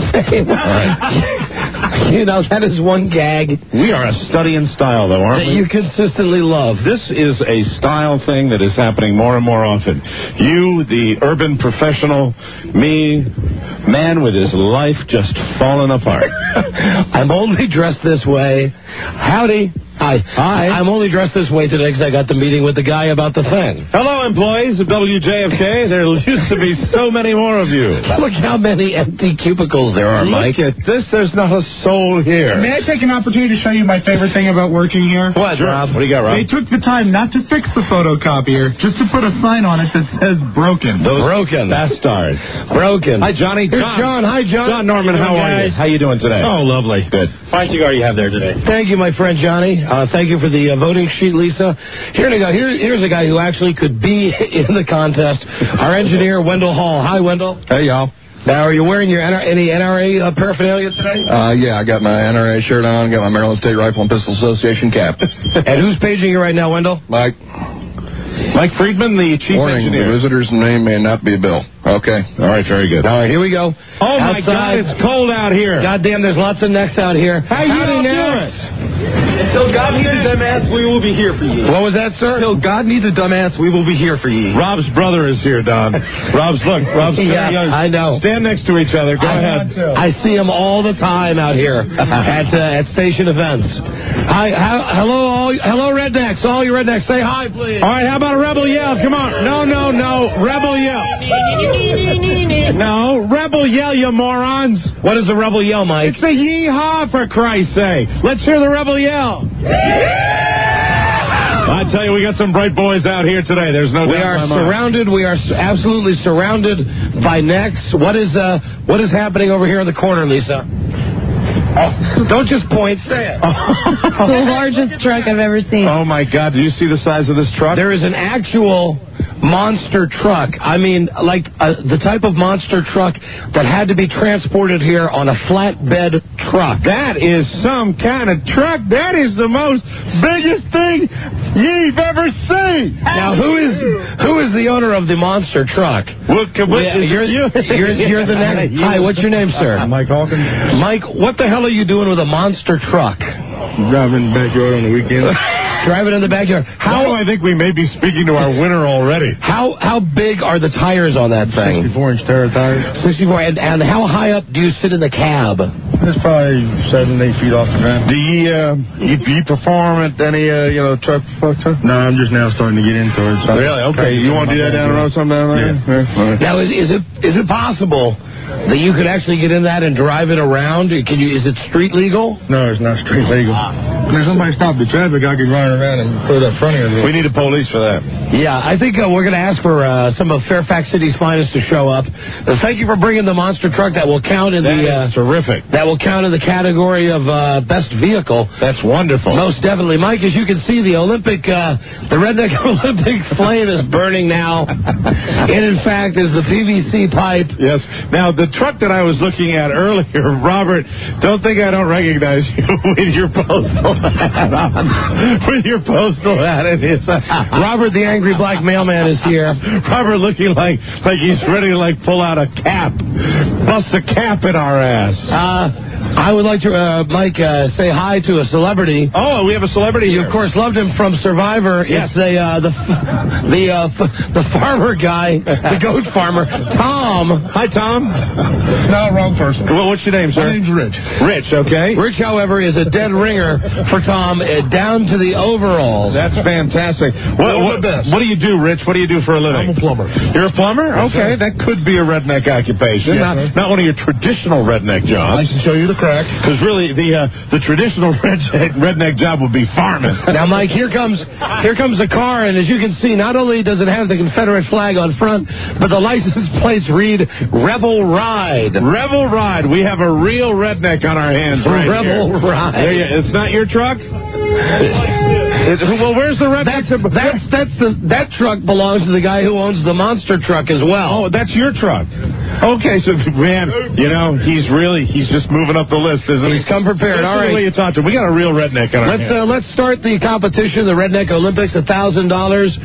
right. You know, that is one gag. We are a study in style, though, aren't we? That you consistently love. This is a style thing that is happening more and more often. You, the urban professional, me, man with his life just falling apart. I'm only dressed this way. Howdy. Hi. I'm only dressed this way today because I got the meeting with the guy about the thing. Hello, employees of WJFK. There used to be so many more of you. Look how many empty cubicles there are, Mike. Look at this. There's not a soul here. May I take an opportunity to show you my favorite thing about working here? What, Rob? What do you got, Rob? They took the time not to fix the photocopier, just to put a sign on it that says broken. Those broken bastards. Broken. Hi, Johnny. Here's John. Hi, John. John Norman, how are you? How you doing today? Oh, lovely. Good. Fine cigar you have there today. Thank you, my friend Johnny. Thank you for the voting sheet, Lisa. Here we go. Here's a guy who actually could be in the contest. Our engineer, Wendell Hall. Hi, Wendell. Hey, y'all. Now, are you wearing your any NRA paraphernalia today? Yeah, I got my NRA shirt on, got my Maryland State Rifle and Pistol Association cap. And who's paging you right now, Wendell? Mike Friedman, the chief engineer. The visitor's name may not be Bill. Okay. All right, very good. All right, here we go. Oh, my God, it's cold out here. Goddamn, there's lots of necks out here. How you doing? Until God needs a dumbass, we will be here for you. What was that, sir? Until God needs a dumbass, we will be here for you. Rob's brother is here, Don. Rob's yeah, I know. Stand next to each other. Go ahead. I see him all the time out here at station events. Hello, rednecks. All you rednecks, say hi, please. All right, how about a rebel yell? Come on. No. Rebel yell. No, rebel yell, you morons. What is a rebel yell, Mike? It's a yee-haw, for Christ's sake. Let's hear the rebel yell. I tell you, we got some bright boys out here today. There's no doubt. We are surrounded. We are absolutely surrounded by necks. What is happening over here in the corner, Lisa? Oh, don't just point. Say it. The largest truck I've ever seen. Oh, my God. Do you see the size of this truck? There is an actual monster truck. I mean, like the type of monster truck that had to be transported here on a flatbed truck. That is some kind of truck. That is the most biggest thing you've ever seen. Now, who is the owner of the monster truck? Well, you're the next. Hi, what's your name, sir? Mike Hawkins. Mike, what the hell are you doing with a monster truck? Driving in the backyard on the weekend. Driving in the backyard. How I think we may be speaking to our winner already. How big are the tires on that thing? 64-inch tires. 64. And how high up do you sit in the cab? It's probably 7-8 feet off the ground. Do you perform at any truck? No, I'm just now starting to get into it. So really? Okay. You want to do that down the road sometime? Yeah. Now, is it possible that you could actually get in that and drive it around? Can you? Is it street legal? No, it's not street legal. If somebody stopped the traffic, I could run around and put it up front of it. We need a police for that. Yeah, I think we're going to ask for some of Fairfax City's finest to show up. Thank you for bringing the monster truck. That will count in terrific. That will count in the category of best vehicle. That's wonderful. Most definitely, Mike. As you can see, the Redneck Olympic flame is burning now. It, in fact, is the PVC pipe. Yes. Now, the truck that I was looking at earlier, Robert, don't think I don't recognize you with your postal hat on. With your postal hat. Robert, the angry black mailman, is here. Robert looking like he's ready to pull out a cap, bust a cap in our ass. I would like to, Mike, say hi to a celebrity. Oh, we have a celebrity here. You, of course, loved him from Survivor. Yes. It's the farmer guy, the goat farmer, Tom. Hi, Tom. No, wrong person. Well, what's your name, sir? My name's Rich. Rich, okay. Rich, however, is a dead ringer for Tom, down to the overalls. That's fantastic. What do you do, Rich? What do you do for a living? I'm a plumber. You're a plumber? Okay, that could be a redneck occupation. Yes, not one of your traditional redneck jobs. I can show you the crack. Because really, the traditional redneck job would be farming. Now, Mike, here comes the car, and as you can see, not only does it have the Confederate flag on front, but the license plates read Rebel Ride. Rebel Ride. We have a real redneck on our hands right Rebel here. Ride. It's not your truck? Well, where's the redneck? That truck belongs to the guy who owns the monster truck as well. Oh, that's your truck. Okay, so, man, he's just moving up the list, isn't he? He's come prepared. All right. You talk to. We got a real redneck on our hands. Let's start the competition, the Redneck Olympics, $1,000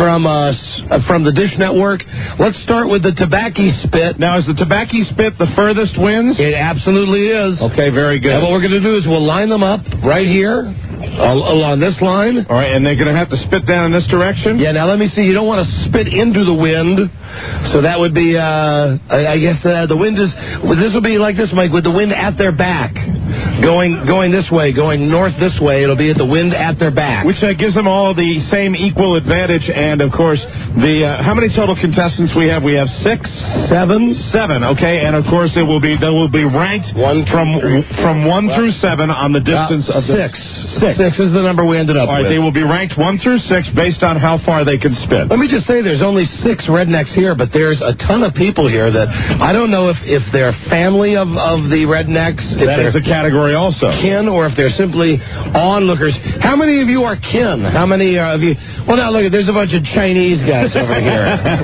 from the Dish Network. Let's start with the Tobacco Spit. Now, is the Tobacco Spit the furthest wins? It absolutely is. Okay, very good. And what we're going to do is we'll line them up right here. Along this line. All right, and they're going to have to spit down in this direction? Yeah, now let me see. You don't want to spit into the wind. So that would be, I guess the wind is, this will be like this, Mike, with the wind at their back. Going this way, going north this way, it'll be at the wind at their back. Which gives them all the same equal advantage. And, of course, how many total contestants we have? We have 6? 7. 7, okay. And, of course, they will be ranked from 1 through 7 on the distance of 6. 6 is the number we ended up with. All right, they will be ranked 1 through 6 based on how far they can spit. Let me just say there's only 6 rednecks here, but there's a ton of people here that I don't know if they're family of the rednecks. That is a category also. Kin, or if they're simply onlookers. How many of you are kin? How many of you? Well, now look, there's a bunch of Chinese guys over here.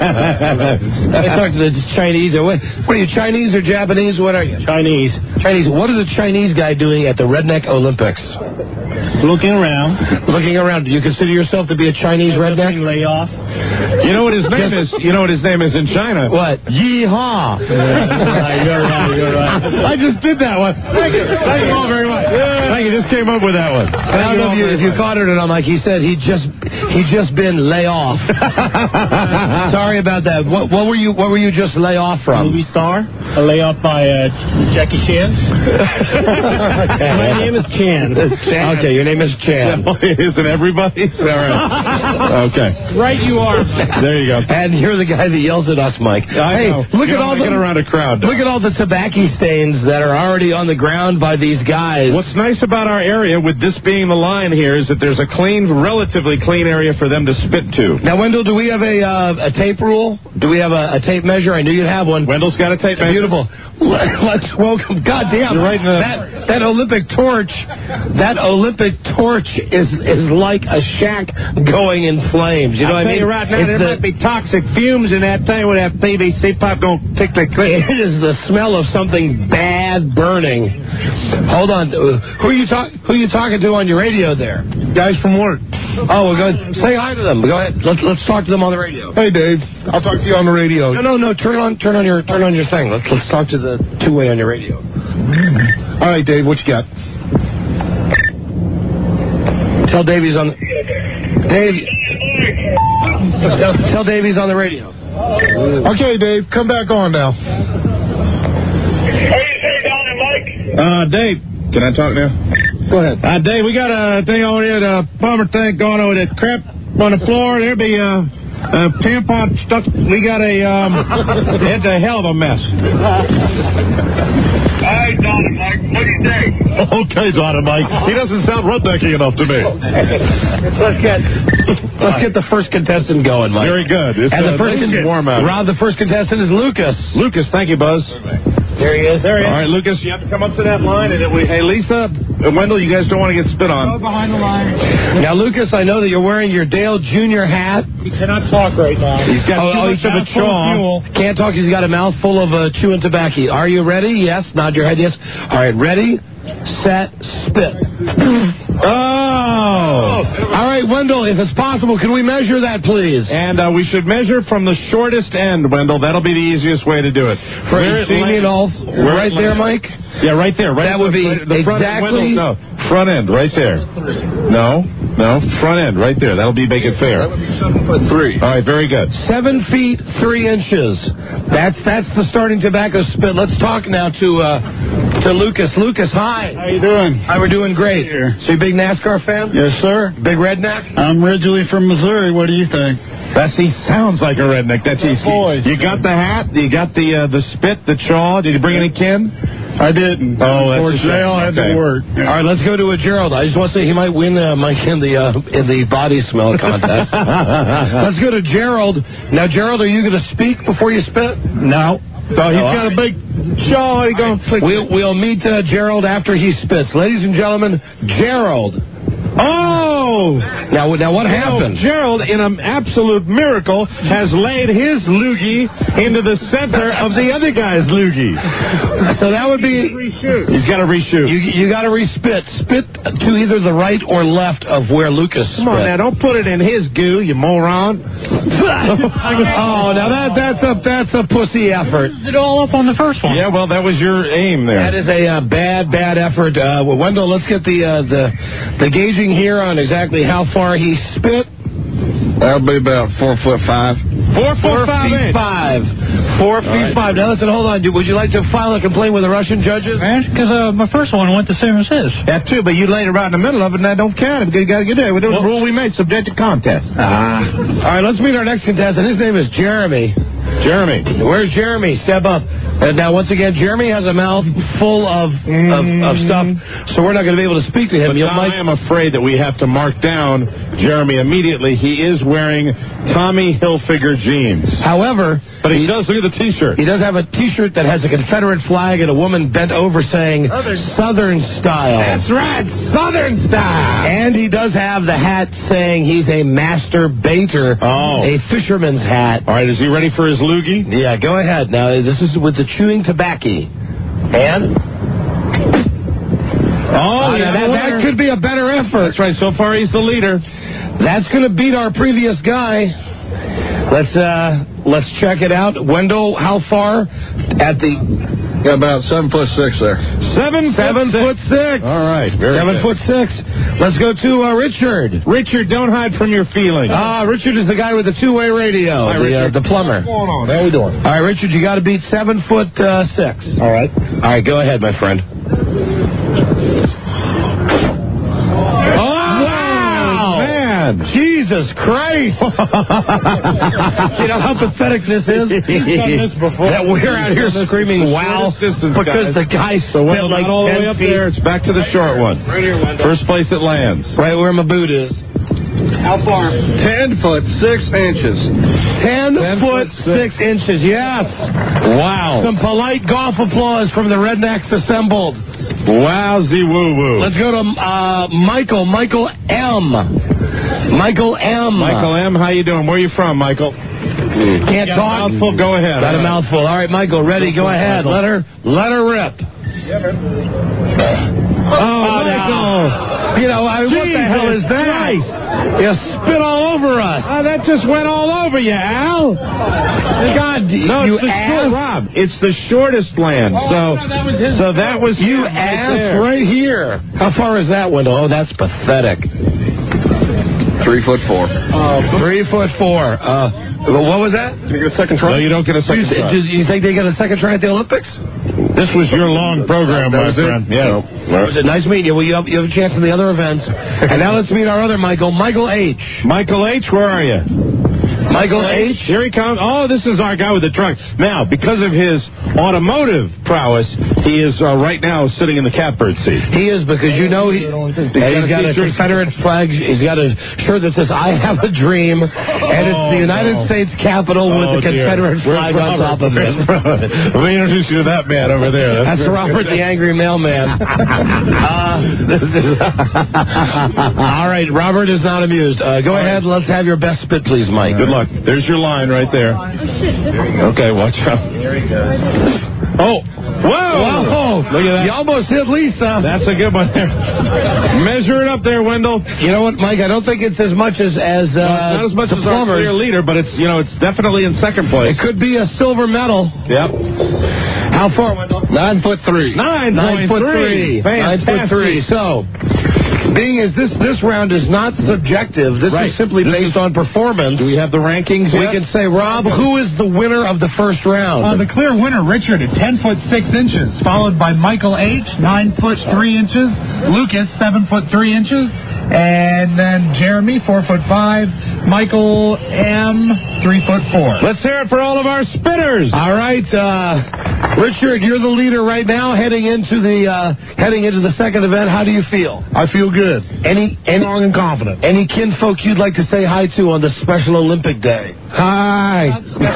I talked to the Chinese. What are you, Chinese or Japanese? What are you? Chinese. Chinese. What is a Chinese guy doing at the Redneck Olympics? Looking around. Looking around. Do you consider yourself to be a Chinese redneck? Lay off. You know what his name is? You know what his name is in China? What? Yeehaw. You're right. I just did that one. Thank you. Thank you all very much. Thank you. Just came up with that one. I don't know if you caught it or not, Mike. He said he just been lay off. Sorry about that. What were you just lay off from? Movie star. Lay off by Jackie Chan. Okay. My name is Chan. Okay, your name is Chan. Isn't everybody? All right. Okay. Right, you are. There you go. And you're the guy that yells at us, Mike. Hey, look at all the get around a crowd. Look at all the tobacco stains that are already on the ground by these guys. What's nice about our area, with this being the line here, is that there's a relatively clean area for them to spit to. Now, Wendell, do we have a tape rule? Do we have a tape measure? I knew you'd have one. Wendell's got a tape measure. Beautiful. Let's welcome. Goddamn! You're right that Olympic torch. That Olympic torch is like a shack going in flames. You know what I mean? You're right now, there might be toxic fumes in that thing with that PVC pipe going tick tick click. It is the smell of something bad burning. Hold on. Who are you talking to on your radio there? Guys from work. Oh, well, go ahead. Say hi to them. Go ahead. Let's talk to them on the radio. Hey, Dave. I'll talk to you on the radio. No. Turn on your thing. Let's talk to the two-way on your radio. All right, Dave. What you got? Tell Davey's on. Dave. Tell Davey's on the radio. Okay, Dave. Come back on now. Hey, Don and Mike. Dave. Can I talk now? Go ahead. Dave, we got a thing over here, the plumber tank going over that crap on the floor. There'll be tampon stuck. We got it's a hell of a mess. All right, Don and Mike, what do you think? Okay, Don and Mike. He doesn't sound rednecky enough to me. Let's get the first contestant going, Mike. Very good. It's and the first warm out. Rob, the first contestant is Lucas. Lucas, thank you, Buzz. There he is. All right, Lucas, you have to come up to that line. And hey, Lisa, Wendell, you guys don't want to get spit on. Go behind the line. Now, Lucas, I know that you're wearing your Dale Jr. hat. He cannot talk right now. He's got too much of a chaw. Can't talk. He's got a mouthful of chewing tobacco. Are you ready? Yes. Nod your head. Yes. All right. Ready, set, spit. All right, Wendell, if it's possible, can we measure that, please? And we should measure from the shortest end, Wendell. That'll be the easiest way to do it. Right there, Mike? Yeah, right there. Right that would be the front exactly... End, no, front end, right there. No, front end, right there. That'll be make it fair. 7'3". All right, very good. 7 feet 3 inches. That's the starting tobacco spit. Let's talk now to Lucas. Lucas, hi. How you doing? Hi, we're doing great. So you a big NASCAR fan? Yes, sir. Big redneck? I'm originally from Missouri. What do you think? He sounds like a redneck. That's easy. You got the hat? You got the spit, the chaw? Did you bring any kin? I didn't. Oh, that's a shame. They all had to work. Yeah. All right, let's go to Gerald. I just want to say he might win Mike in the body smell contest. Let's go to Gerald. Now, Gerald, are you going to speak before you spit? No. So he's got a big chaw. We'll meet Gerald after he spits. Ladies and gentlemen, Gerald. Oh! Now what happened? Gerald, in an absolute miracle, has laid his loogie into the center of the other guy's loogie. So that would be... He's got to reshoot. You got to respit. Spit to either the right or left of where Lucas spit. Come on now, don't put it in his goo, you moron. Now that's a pussy effort. It all up on the first one. Yeah, well, that was your aim there. That is a bad effort. Wendell, let's get the gauging here on exactly how far he spit. That'll be about 4'5". 4 feet 5. 4 feet 5. Now listen, hold on. Would you like to file a complaint with the Russian judges? Because my first one went the same as his. That too, but you laid it right in the middle of it, and that don't count. You got to get there. We do the rule we made, subject to contest. All right, let's meet our next contestant. His name is Jeremy. Where's Jeremy? Step up. Now, once again, Jeremy has a mouth full of stuff, so we're not going to be able to speak to him. But I am afraid that we have to mark down Jeremy immediately. He is wearing Tommy Hilfiger jeans. However... But he does, look at the T-shirt. He does have a T-shirt that has a Confederate flag and a woman bent over saying Southern Style. That's right, Southern Style. And he does have the hat saying he's a master baiter, a fisherman's hat. All right, is he ready for his loogie? Yeah, go ahead. Now, this is with the chewing tobacco. And... that could be a better effort. That's right, so far he's the leader. That's going to beat our previous guy. Let's check it out. Wendell, how far at the... About 7'6" there. 7'6". All right, very 7'6". Let's go to Richard. Richard, don't hide from your feelings. Richard is the guy with the two-way radio, the plumber. What's going on? How we doing? All right, Richard, you got to beat 7'6". All right. All right, go ahead, my friend. Jesus Christ! You know how pathetic this is? That we're out here screaming wow because the guy spit like all the way up there. It's back to the short one. Right here, Wendell. First place it lands. Right where my boot is. How far? 10'6". 10'6". Yes. Wow. Some polite golf applause from the rednecks assembled. Wowzy woo woo. Let's go to Michael. Michael M. Michael M, how you doing? Where are you from, Michael? Can't talk. Mouthful. Go ahead. Got a mouthful. All right, Michael, ready? Go ahead. Let her rip. Michael. You know, what the hell is that? You spit all over us. That just went all over you, Al. God, you ass. Rob, it's the shortest land. So that was you ass right here. How far is that window? Oh, that's pathetic. 3'4". 3'4". What was that? Did you get a second try? No, you don't get a second try. Do you think they get a second try at the Olympics? This was your long program, my friend. Yeah. Was it nice meeting you? Well, you have a chance in the other events. And now let's meet our other Michael, Michael H. Michael H., where are you? Michael H. Here he comes. Oh, this is our guy with the truck. Now, because of his automotive prowess, he is right now sitting in the catbird seat. He is, because he's got a Confederate flag. He's got a shirt that says, I have a dream, and it's the United States Capitol with the Confederate flag on top of it. Let me introduce you to that man over there. That's Robert the Angry Mailman. All right, Robert is not amused. Go ahead, let's have your best spit, please, Mike. Good luck. There's your line right there. Okay, watch out. There he goes. Oh, whoa! Look at that. You almost hit Lisa. That's a good one there. Measure it up there, Wendell. You know what, Mike? I don't think it's as much as not as much as our clear leader, but it's it's definitely in second place. It could be a silver medal. Yep. How far, Wendell? 9'3". 9'3". 9'3". So, being as this round is not subjective, this is simply based on performance. Do we have the rankings We yet? can say, Rob, who is the winner of the first round? The clear winner, Richard, at 10'6", followed by Michael H., 9'3". Lucas, 7'3", and then Jeremy, 4'5". Michael M., 3'4". Let's hear it for all of our spitters. All right, Richard, you're the leader right now, heading into the second event. How do you feel? I feel good. Any Strong and confident. Any kinfolk you'd like to say hi to on this Special Olympic Day? Hi.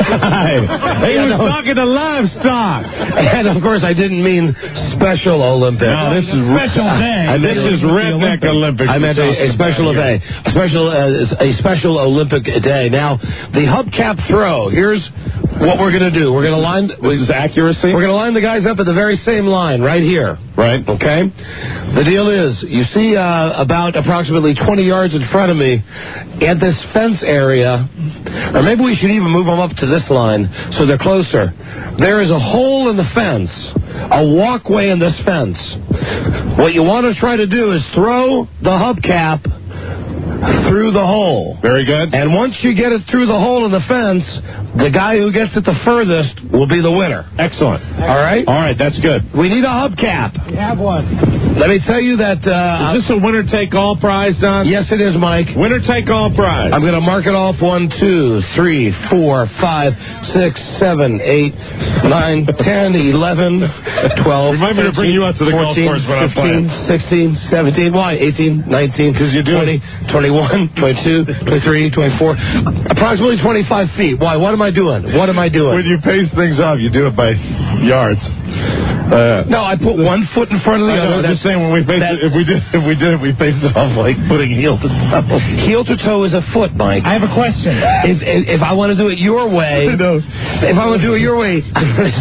He was talking to livestock. And of course, I didn't mean Special Olympics. No, this is Special day. This is Redneck Olympics. I meant a special event, a special Olympic day. Now, the hubcap throw. Here's what we're going to do. We're going to line. This is accuracy. We're going to line the guys up at the very same line right here. Right. Okay. The deal is, you see about approximately 20 yards in front of me at this fence area, or maybe we should even move them up to this line so they're closer. There is a hole in the fence, a walkway in this fence. What you want to try to do is throw the hubcap through the hole. Very good. And once you get it through the hole in the fence, the guy who gets it the furthest will be the winner. Excellent. All right? All right, that's good. We need a hubcap. We have one. Let me tell you that... is this a winner-take-all prize, Don? Yes, it is, Mike. Winner-take-all prize. I'm going to mark it off 1, 2, 3, 4, 5, 6, 7, 8, 9, 10, 11, 12, Remind me to bring you out to the 14, golf course when I'm 15, 16, 17, why? 18, 19, 20, 21, 22, 23, 24, approximately 25 feet. Why? What am I doing? What am I doing? When you pace things off, you do it by yards. No, I put one foot in front of the other. I'm just saying, when we pace it, if we did it, we pace it off like putting heel to toe. Heel to toe is a foot, Mike. I have a question. If I want to do it your way, if I want to do it your way,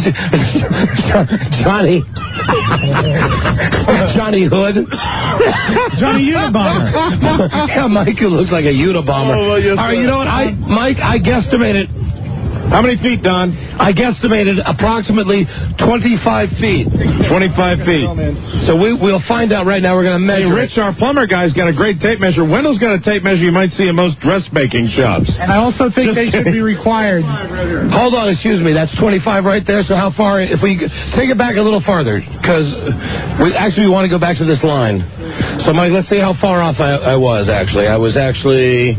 Johnny Hood. Johnny Unabomber. Yeah, Mike, who looks like a Unabomber. Oh, well, yes, all right, you know what? Mike, I guesstimated. How many feet, Don? I guesstimated approximately 25 feet. 25 feet. So we'll find out right now. We're going to measure. Hey, Rich, our plumber guy's got a great tape measure. Wendell's got a tape measure you might see in most dressmaking shops. And I also think they should be required. Hold on, excuse me. That's 25 right there. So how far? If we take it back a little farther, because we want to go back to this line. So, Mike, let's see how far off I was. Actually, I was actually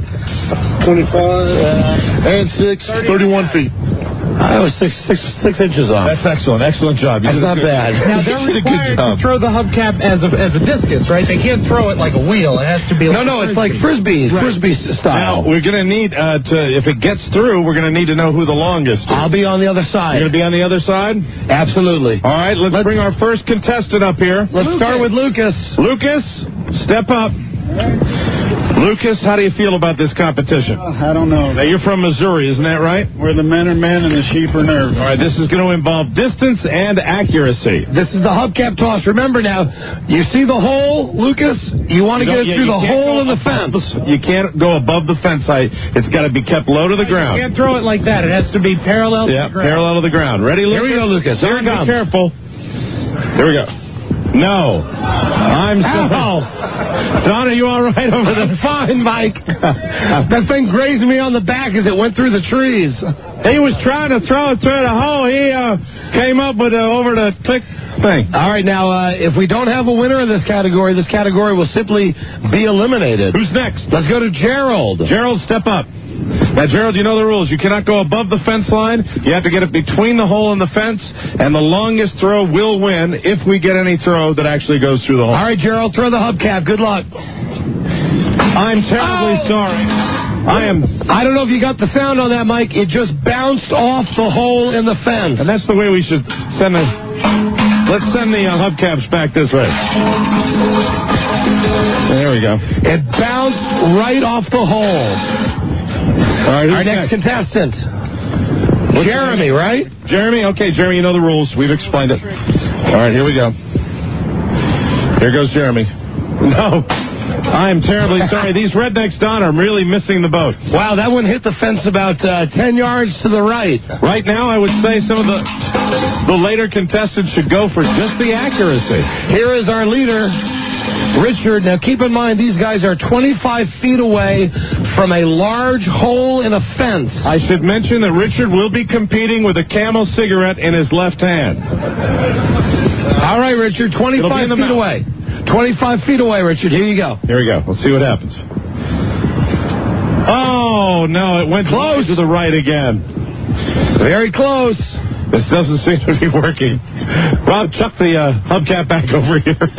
25 and 31 feet. I was six inches off. That's excellent. Excellent job. That's not bad. Now, they're required to throw the hubcap as a discus, right? They can't throw it like a wheel. It has to be like No, it's like Frisbee style. Now, we're going to need if it gets through, we're going to need to know who the longest is. I'll be on the other side. You're going to be on the other side? Absolutely. All right, let's bring our first contestant up here. Let's start with Lucas. Lucas, step up. Lucas, how do you feel about this competition? I don't know. Now, you're from Missouri, isn't that right? Where the men are men and the sheep are nervous. All right, this is going to involve distance and accuracy. This is the hubcap toss. Remember now, you see the hole, Lucas? You want to get it through the hole in the fence. You can't go above the fence height. It's got to be kept low to the ground. You can't throw it like that. It has to be parallel to the ground. Parallel to the ground. Ready, Lucas? Here we go, Lucas. Here it comes. Be careful. Here we go. No. I'm sorry. Don, are you all right over there? I'm fine, Mike. That thing grazed me on the back as it went through the trees. He was trying to throw it through the hole. He came up with over the click thing. All right, now, if we don't have a winner in this category will simply be eliminated. Who's next? Let's go to Gerald. Gerald, step up. Now, Gerald, you know the rules. You cannot go above the fence line. You have to get it between the hole and the fence, and the longest throw will win if we get any throw that actually goes through the hole. All right, Gerald, throw the hubcap. Good luck. I'm terribly sorry. I don't know if you got the sound on that, Mike. It just bounced off the hole in the fence. And that's the way we should send it. Let's send the hubcaps back this way. There we go. It bounced right off the hole. All right, our next contestant. Jeremy, right? Jeremy? Okay, Jeremy, you know the rules. We've explained it. All right, here we go. Here goes Jeremy. No. I'm terribly sorry. These rednecks, Don, are really missing the boat. Wow, that one hit the fence about 10 yards to the right. Right now, I would say some of the later contestants should go for just the accuracy. Here is our leader, Richard. Now, keep in mind, these guys are 25 feet away from a large hole in a fence. I should mention that Richard will be competing with a Camel cigarette in his left hand. All right, Richard, 25 feet away. 25 feet away, Richard. Here you go. Here we go. Let's see what happens. Oh, no, it went close to the right again. Very close. This doesn't seem to be working. Rob, chuck the hubcap back over here.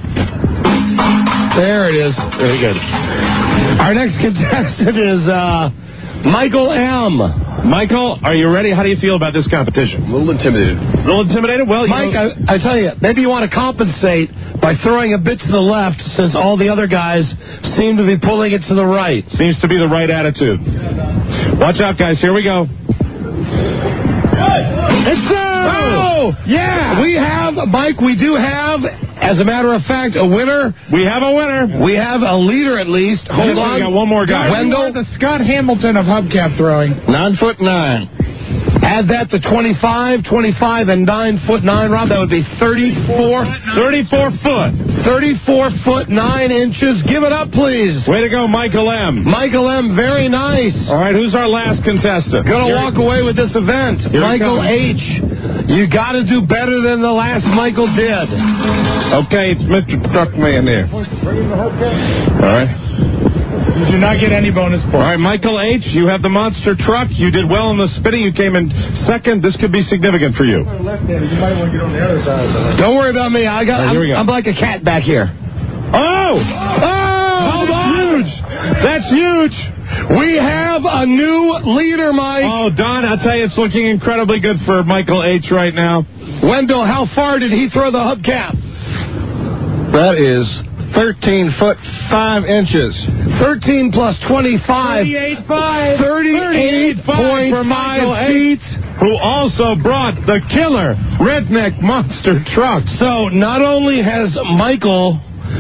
There it is. Very good. Our next contestant is Michael M. Michael, are you ready? How do you feel about this competition? A little intimidated. A little intimidated? Well, Mike, I tell you, maybe you want to compensate by throwing a bit to the left, since all the other guys seem to be pulling it to the right. Seems to be the right attitude. Watch out, guys. Here we go. It's oh, yeah. We have, Mike, we do have, as a matter of fact, a winner. We have a winner. We have a leader, at least. Hold on. We got one more guy. Wendell. The Scott Hamilton of hubcap throwing. 9'9". Add that to 25, and 9'9", Rob. That would be 34 foot. 34 foot 9 inches. Give it up, please. Way to go, Michael M. Michael M. Very nice. All right, who's our last contestant? Going to walk away with this event. Michael H. You got to do better than the last Michael did. Okay, it's Mr. Truckman here. All right. You do not get any bonus points. All right, Michael H., you have the monster truck. You did well in the spinning. You came in second. This could be significant for you. You might want to get on the other side. Don't worry about me. I'm like a cat back here. Oh! That's huge! That's huge! We have a new leader, Mike. Oh, Don, I'll tell you, it's looking incredibly good for Michael H. right now. Wendell, how far did he throw the hubcap? That is 13 foot 5 inches. 13 plus 25. 38.5 feet. Who also brought the killer redneck monster truck. So not only has Michael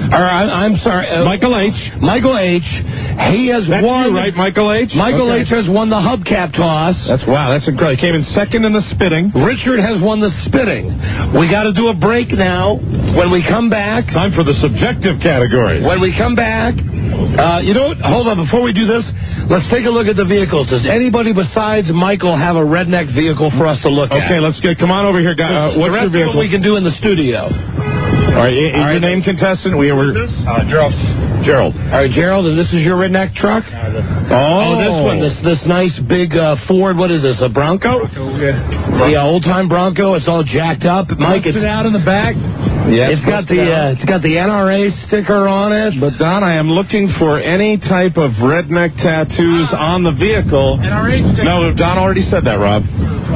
H. Michael H. He has won. You, right, Michael H. Michael H. has won the hubcap toss. That's incredible. He came in second in the spitting. Richard has won the spitting. We got to do a break now. When we come back, time for the subjective categories. When we come back, you know what? Hold on. Before we do this, let's take a look at the vehicles. Does anybody besides Michael have a redneck vehicle for us to look at? Okay, let's come on over here, guys. What's your vehicle? What we can do in the studio. All right, your name, contestant? Gerald. All right, Gerald, and this is your redneck truck? Oh, this one, this nice big Ford. What is this? A Bronco? Yeah. The old-time Bronco. It's all jacked up. Mike, it's out in the back. Yeah, it's got the NRA sticker on it. But Don, I am looking for any type of redneck tattoos on the vehicle. NRA sticker. No, Don already said that, Rob.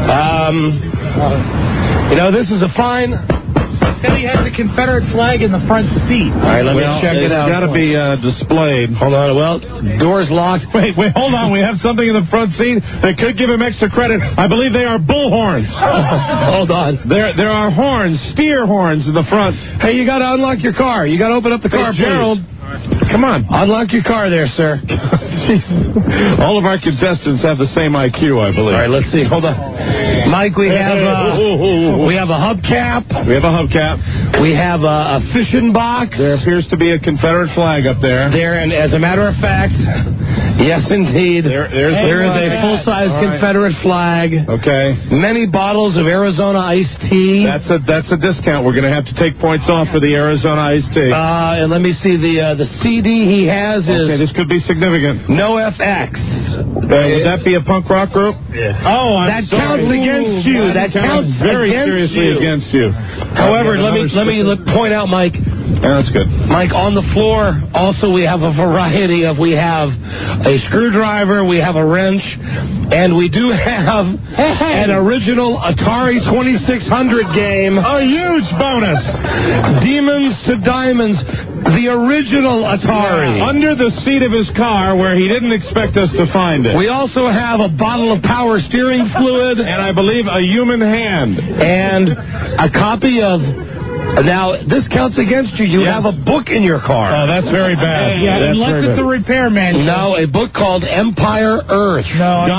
This is a fine. Said he has the Confederate flag in the front seat. All right, let me check it out. It's got to be displayed. Hold on. Well, door's locked. Wait, hold on. We have something in the front seat that could give him extra credit. I believe they are bull horns. Hold on. There are horns, steer horns in the front. Hey, you got to unlock your car. You got to open up the car, Gerald. Come on. Unlock your car there, sir. All of our contestants have the same IQ, I believe. All right, let's see. Hold on. Mike, we have a hubcap. We have a hubcap. We have a fishing box. There appears to be a Confederate flag up there. There, and as a matter of fact, yes, indeed, there is a full-size Confederate flag. Okay. Many bottles of Arizona iced tea. That's a discount. We're going to have to take points off for the Arizona iced tea. And let me see, the CD he has is... Okay, this could be significant. No FX. Would that be a punk rock group? Yeah. Oh, that counts against you. That counts very against seriously you. against you. However, let me point out, Mike. Yeah, that's good. Mike, on the floor, also we have a variety of, we have a screwdriver, we have a wrench, and we do have an original Atari 2600 game. A huge bonus. Demons to Diamonds, the original Atari. Yeah, under the seat of his car where he didn't expect us to find it. We also have a bottle of power steering fluid. And I believe a human hand. And a copy of... Now, this counts against you. You have a book in your car. Oh, that's very bad. Unless it's a repair manual. No, a book called Empire Earth. No,